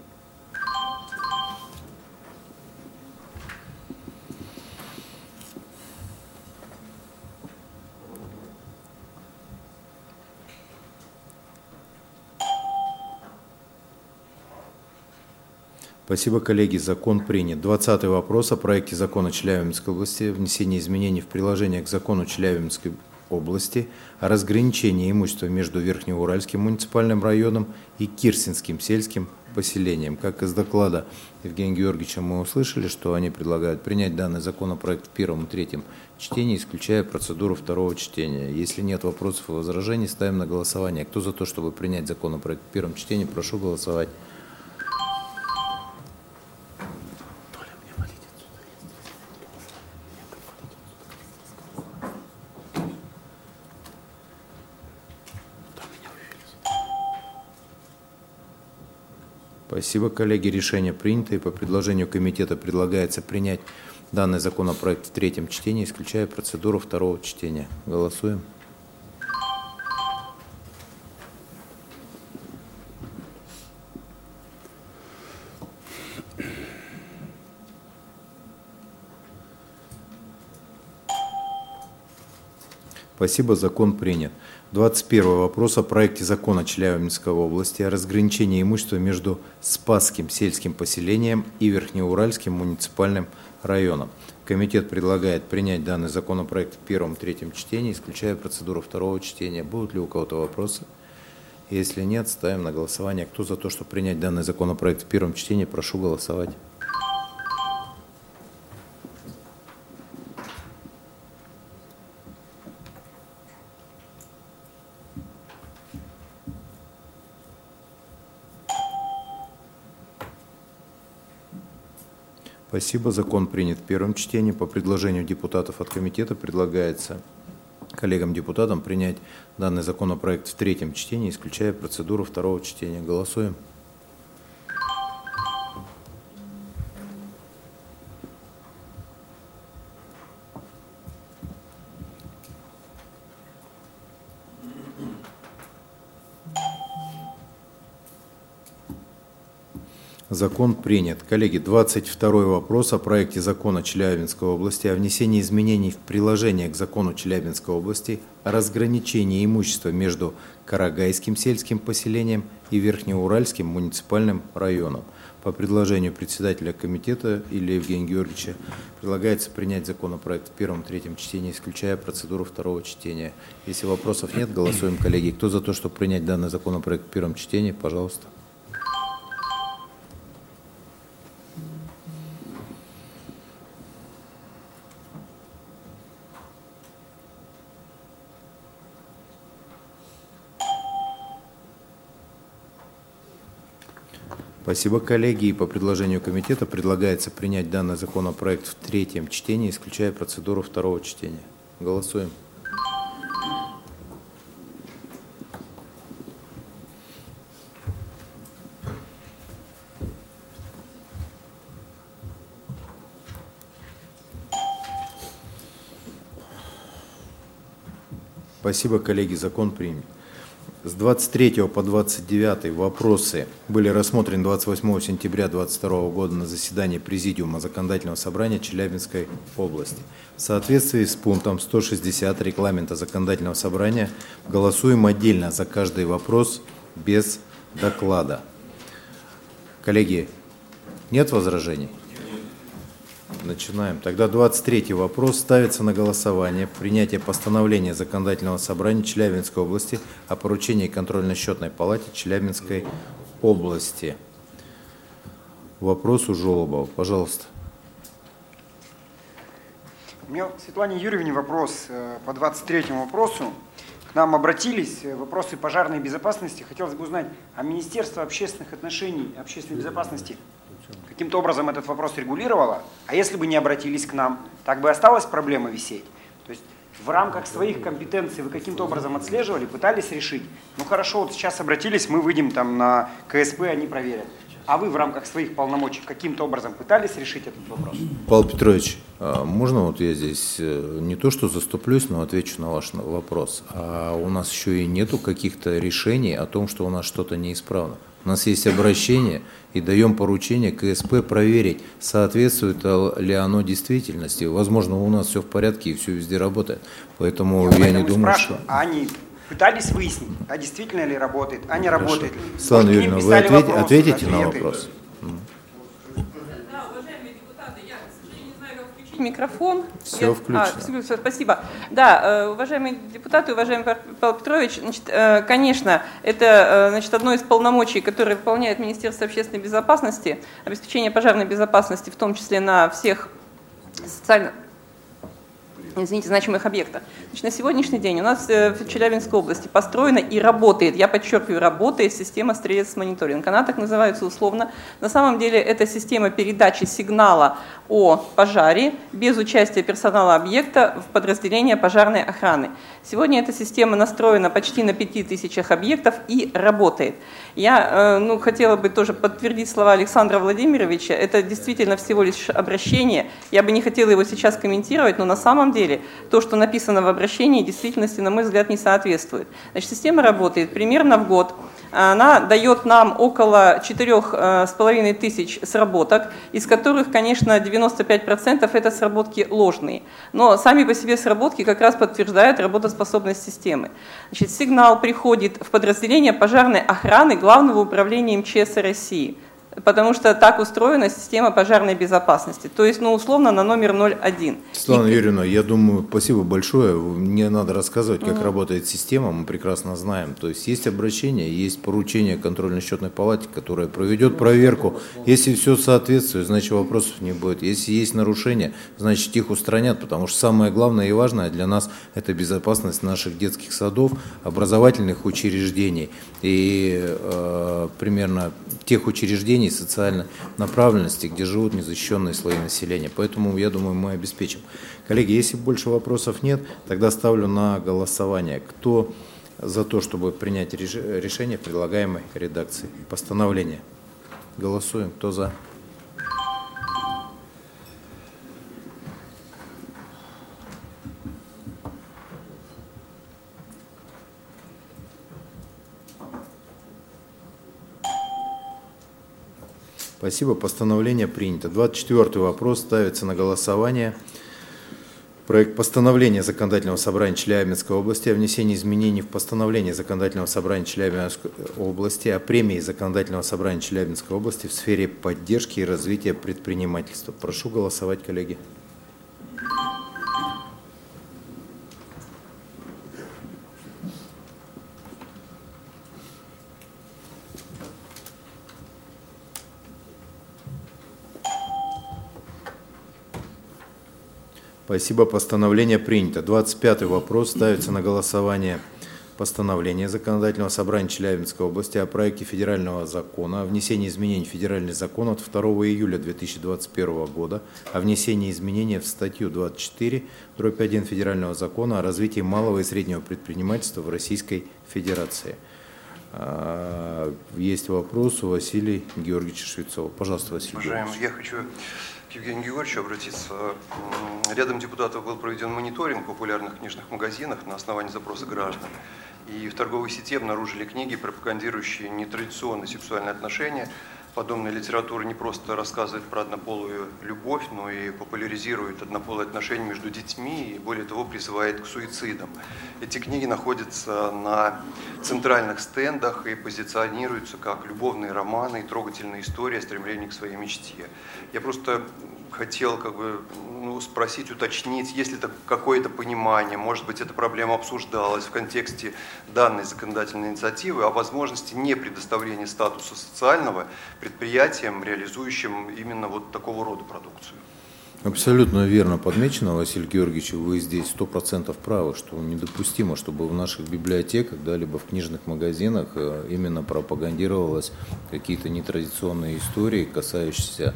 Спасибо, коллеги. Закон принят. двадцатый вопрос о проекте закона Челябинской области о внесении изменений в приложение к закону Челябинской области о разграничении имущества между Верхнеуральским муниципальным районом и Кирсинским сельским поселением. Как из доклада Евгения Георгиевича мы услышали, что они предлагают принять данный законопроект в первом и третьем чтении, исключая процедуру второго чтения. Если нет вопросов и возражений, ставим на голосование. Кто за то, чтобы принять законопроект в первом чтении, прошу голосовать. Спасибо, коллеги. Решение принято. И по предложению комитета предлагается принять данный законопроект в третьем чтении, исключая процедуру второго чтения. Голосуем. Спасибо, закон принят. двадцать первый вопрос о проекте закона Челябинской области о разграничении имущества между Спасским сельским поселением и Верхнеуральским муниципальным районом. Комитет предлагает принять данный законопроект в первом и третьем чтении, исключая процедуру второго чтения. Будут ли у кого-то вопросы? Если нет, ставим на голосование. Кто за то, чтобы принять данный законопроект в первом чтении, прошу голосовать. Спасибо. Закон принят в первом чтении. По предложению депутатов от комитета предлагается коллегам-депутатам принять данный законопроект в третьем чтении, исключая процедуру второго чтения. Голосуем. Закон принят. Коллеги, двадцать второй вопрос о проекте закона Челябинской области о внесении изменений в приложение к закону Челябинской области о разграничении имущества между Карагайским сельским поселением и Верхнеуральским муниципальным районом. По предложению председателя комитета Ильи Евгения Георгиевича предлагается принять законопроект в первом и третьем чтении, исключая процедуру второго чтения. Если вопросов нет, голосуем, коллеги. Кто за то, чтобы принять данный законопроект в первом чтении, пожалуйста. Спасибо, коллеги. И по предложению комитета предлагается принять данный законопроект в третьем чтении, исключая процедуру второго чтения. Голосуем. Спасибо, коллеги. Закон принят. С двадцать третьего по двадцать девятый вопросы были рассмотрены двадцать восьмого сентября две тысячи двадцать второго года на заседании Президиума Законодательного собрания Челябинской области. В соответствии с пунктом сто шестьдесят регламента Законодательного собрания голосуем отдельно за каждый вопрос без доклада. Коллеги, нет возражений? Начинаем. Тогда двадцать третий вопрос ставится на голосование. Принятие постановления Законодательного собрания Челябинской области о поручении контрольно-счетной палате Челябинской области. Вопрос у Жолобова. Пожалуйста. У меня к Светлане Юрьевне вопрос по двадцать третьему вопросу. К нам обратились вопросы пожарной безопасности. Хотелось бы узнать, а Министерство общественных отношений и общественной безопасности каким-то образом этот вопрос регулировало? А если бы не обратились к нам, так бы осталась проблема висеть? То есть в рамках своих компетенций вы каким-то образом отслеживали, пытались решить? Ну хорошо, вот сейчас обратились, мы выйдем там на ка эс пэ, они проверят. А вы в рамках своих полномочий каким-то образом пытались решить этот вопрос? Павел Петрович, можно вот я здесь не то что заступлюсь, но отвечу на ваш вопрос. А у нас еще и нету каких-то решений о том, что у нас что-то неисправно. У нас есть обращение и даем поручение ка эс пэ проверить, соответствует ли оно действительности. Возможно, у нас все в порядке и все везде работает. Поэтому я, я не думаю, что... А они пытались выяснить, а действительно ли работает, а не Хорошо. работает ли? Светлана Юрьевна, вы ответь, вопросы, ответите на вопрос? Микрофон. Все Я... включено. А, спасибо. Да, уважаемые депутаты, уважаемый Павел Петрович, значит, конечно, это значит, одно из полномочий, которое выполняет Министерство общественной безопасности, обеспечение пожарной безопасности, в том числе на всех социально извините, значимых объектов. Значит, на сегодняшний день у нас в Челябинской области построена и работает, я подчеркиваю, работает система стрелец-мониторинг. Она так называется условно. На самом деле это система передачи сигнала о пожаре без участия персонала объекта в подразделение пожарной охраны. Сегодня эта система настроена почти на пяти тысячах объектов и работает. Я ну, хотела бы тоже подтвердить слова Александра Владимировича. Это действительно всего лишь обращение. Я бы не хотела его сейчас комментировать, но на самом деле то, что написано в обращении, действительности, на мой взгляд, не соответствует. Значит, система работает примерно в год. Она дает нам около четырёх с половиной тысяч сработок, из которых, конечно, девяносто пять процентов это сработки ложные. Но сами по себе сработки как раз подтверждают работоспособность системы. Значит, сигнал приходит в подразделение пожарной охраны Главного управления эм че эс России, потому что так устроена система пожарной безопасности. То есть, ну, условно, на номер ноль один. Светлана И... Юрьевна, я думаю, спасибо большое. Не надо рассказывать, как mm-hmm. работает система, мы прекрасно знаем. То есть, есть обращение, есть поручение контрольно-счетной палате, которая проведет проверку. Если все соответствует, значит, вопросов не будет. Если есть нарушения, значит, их устранят, потому что самое главное и важное для нас – это безопасность наших детских садов, образовательных учреждений и э, примерно тех учреждений, социальной направленности, где живут незащищенные слои населения. Поэтому, я думаю, мы обеспечим. Коллеги, если больше вопросов нет, тогда ставлю на голосование. Кто за то, чтобы принять решение предлагаемой редакции постановления? Голосуем. Кто за? Спасибо. Постановление принято. двадцать четвёртый вопрос ставится на голосование. Проект постановления Законодательного собрания Челябинской области о внесении изменений в постановление Законодательного собрания Челябинской области о премии Законодательного собрания Челябинской области в сфере поддержки и развития предпринимательства. Прошу голосовать, коллеги. Спасибо. Постановление принято. двадцать пятый вопрос ставится на голосование. Постановление Законодательного собрания Челябинской области о проекте федерального закона о внесении изменений в федеральный закон от второго июля две тысячи двадцать первого года о внесении изменений в статью двадцать четыре дробь один федерального закона о развитии малого и среднего предпринимательства в Российской Федерации. Есть вопрос у Василия Георгиевича Швецова. Пожалуйста, Василий Георгиевич. Я хочу к Евгению Георгиевичу обратиться. Рядом депутатов был проведен мониторинг в популярных книжных магазинах на основании запроса граждан. И в торговой сети обнаружили книги, пропагандирующие нетрадиционные сексуальные отношения. Подобная литература не просто рассказывает про однополую любовь, но и популяризирует однополые отношения между детьми и, более того, призывает к суицидам. Эти книги находятся на центральных стендах и позиционируются как любовные романы и трогательные истории о стремлении к своей мечте. Я просто хотел как бы, ну, спросить, уточнить, есть ли какое-то понимание, может быть, эта проблема обсуждалась в контексте данной законодательной инициативы о возможности не предоставления статуса социального предприятиям, реализующим именно вот такого рода продукцию. Абсолютно верно подмечено, Василий Георгиевич, вы здесь сто процентов правы, что недопустимо, чтобы в наших библиотеках, да, либо в книжных магазинах именно пропагандировалось какие-то нетрадиционные истории, касающиеся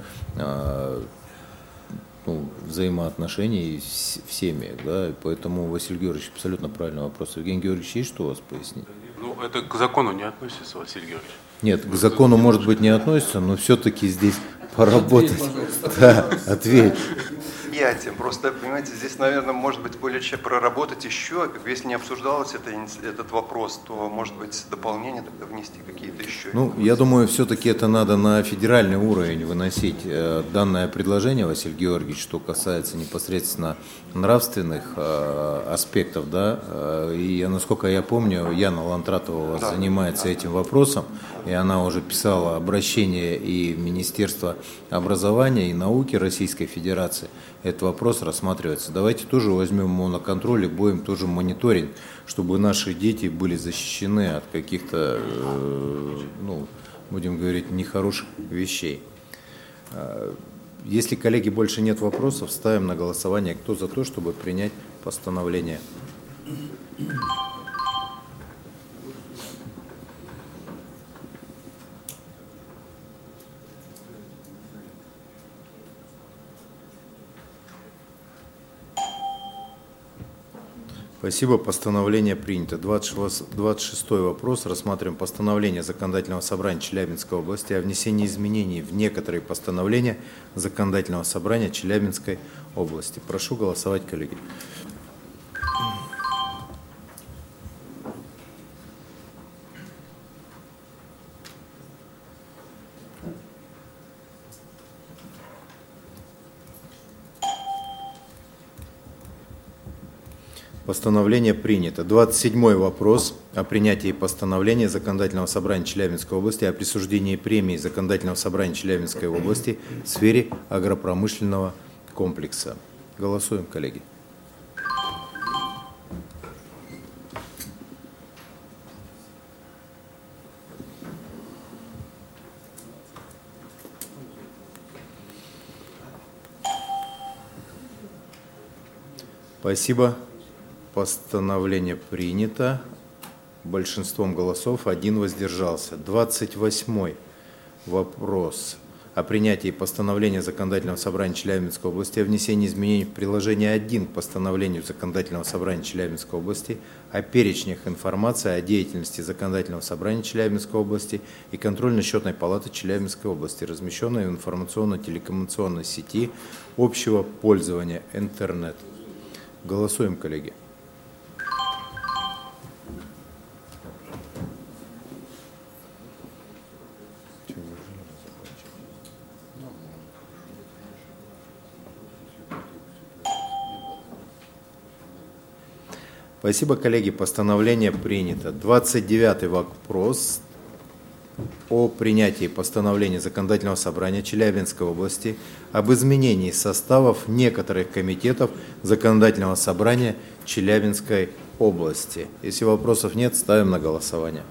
ну, взаимоотношений в семьях, да, и поэтому, Василий Георгиевич, абсолютно правильный вопрос. Евгений Георгиевич, есть что у вас пояснить? Ну, это к закону не относится, Василий Георгиевич. Нет, к закону, может быть, не относится, но все-таки здесь поработать. Да, ответь. Я тем просто, понимаете, здесь, наверное, может быть, более чем проработать еще, как если не обсуждался это, этот вопрос, то, может быть, дополнение тогда внести какие-то еще. Ну, я думаю, все-таки это надо на федеральный уровень выносить данное предложение, Василий Георгиевич, что касается непосредственно нравственных аспектов, да, и, насколько я помню, Яна Лантратова у вас да. занимается этим вопросом, и она уже писала обращение и в Министерство образования и науки Российской Федерации. Этот вопрос рассматривается. Давайте тоже возьмем его на контроль и будем тоже мониторить, чтобы наши дети были защищены от каких-то, ну, будем говорить, нехороших вещей. Если, коллеги, больше нет вопросов, ставим на голосование, кто за то, чтобы принять постановление. Спасибо. Постановление принято. двадцать шестой вопрос. Рассматриваем постановление Законодательного собрания Челябинской области о внесении изменений в некоторые постановления Законодательного собрания Челябинской области. Прошу голосовать, коллеги. Постановление принято. двадцать седьмой вопрос о принятии постановления Законодательного собрания Челябинской области о присуждении премии Законодательного собрания Челябинской области в сфере агропромышленного комплекса. Голосуем, коллеги. Спасибо. Постановление принято большинством голосов, один воздержался. двадцать восьмой вопрос о принятии постановления Законодательного собрания Челябинской области о внесении изменений в приложение один к постановлению Законодательного собрания Челябинской области о перечнях информации о деятельности Законодательного собрания Челябинской области и контрольно-счетной палаты Челябинской области, размещенной в информационно-телекоммуникационной сети общего пользования интернет. Голосуем, коллеги. Спасибо, коллеги. Постановление принято. двадцать девятый вопрос о принятии постановления Законодательного собрания Челябинской области об изменении составов некоторых комитетов Законодательного собрания Челябинской области. Если вопросов нет, ставим на голосование.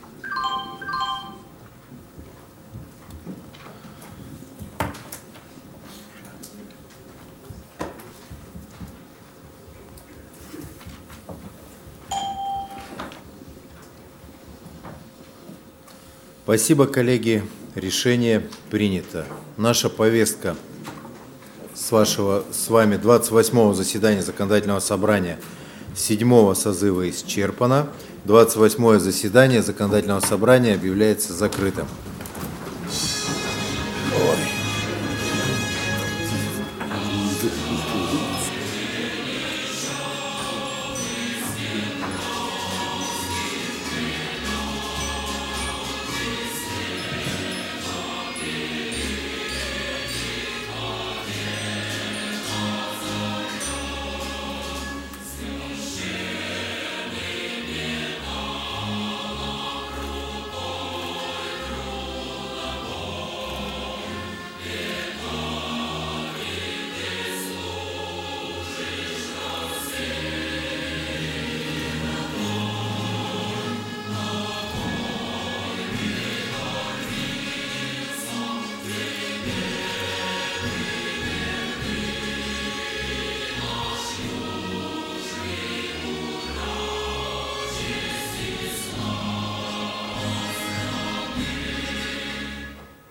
Спасибо, коллеги. Решение принято. Наша повестка с, вашего, с вами двадцать восьмого заседания Законодательного собрания седьмого созыва исчерпана. двадцать восьмое заседание Законодательного собрания объявляется закрытым. Ой.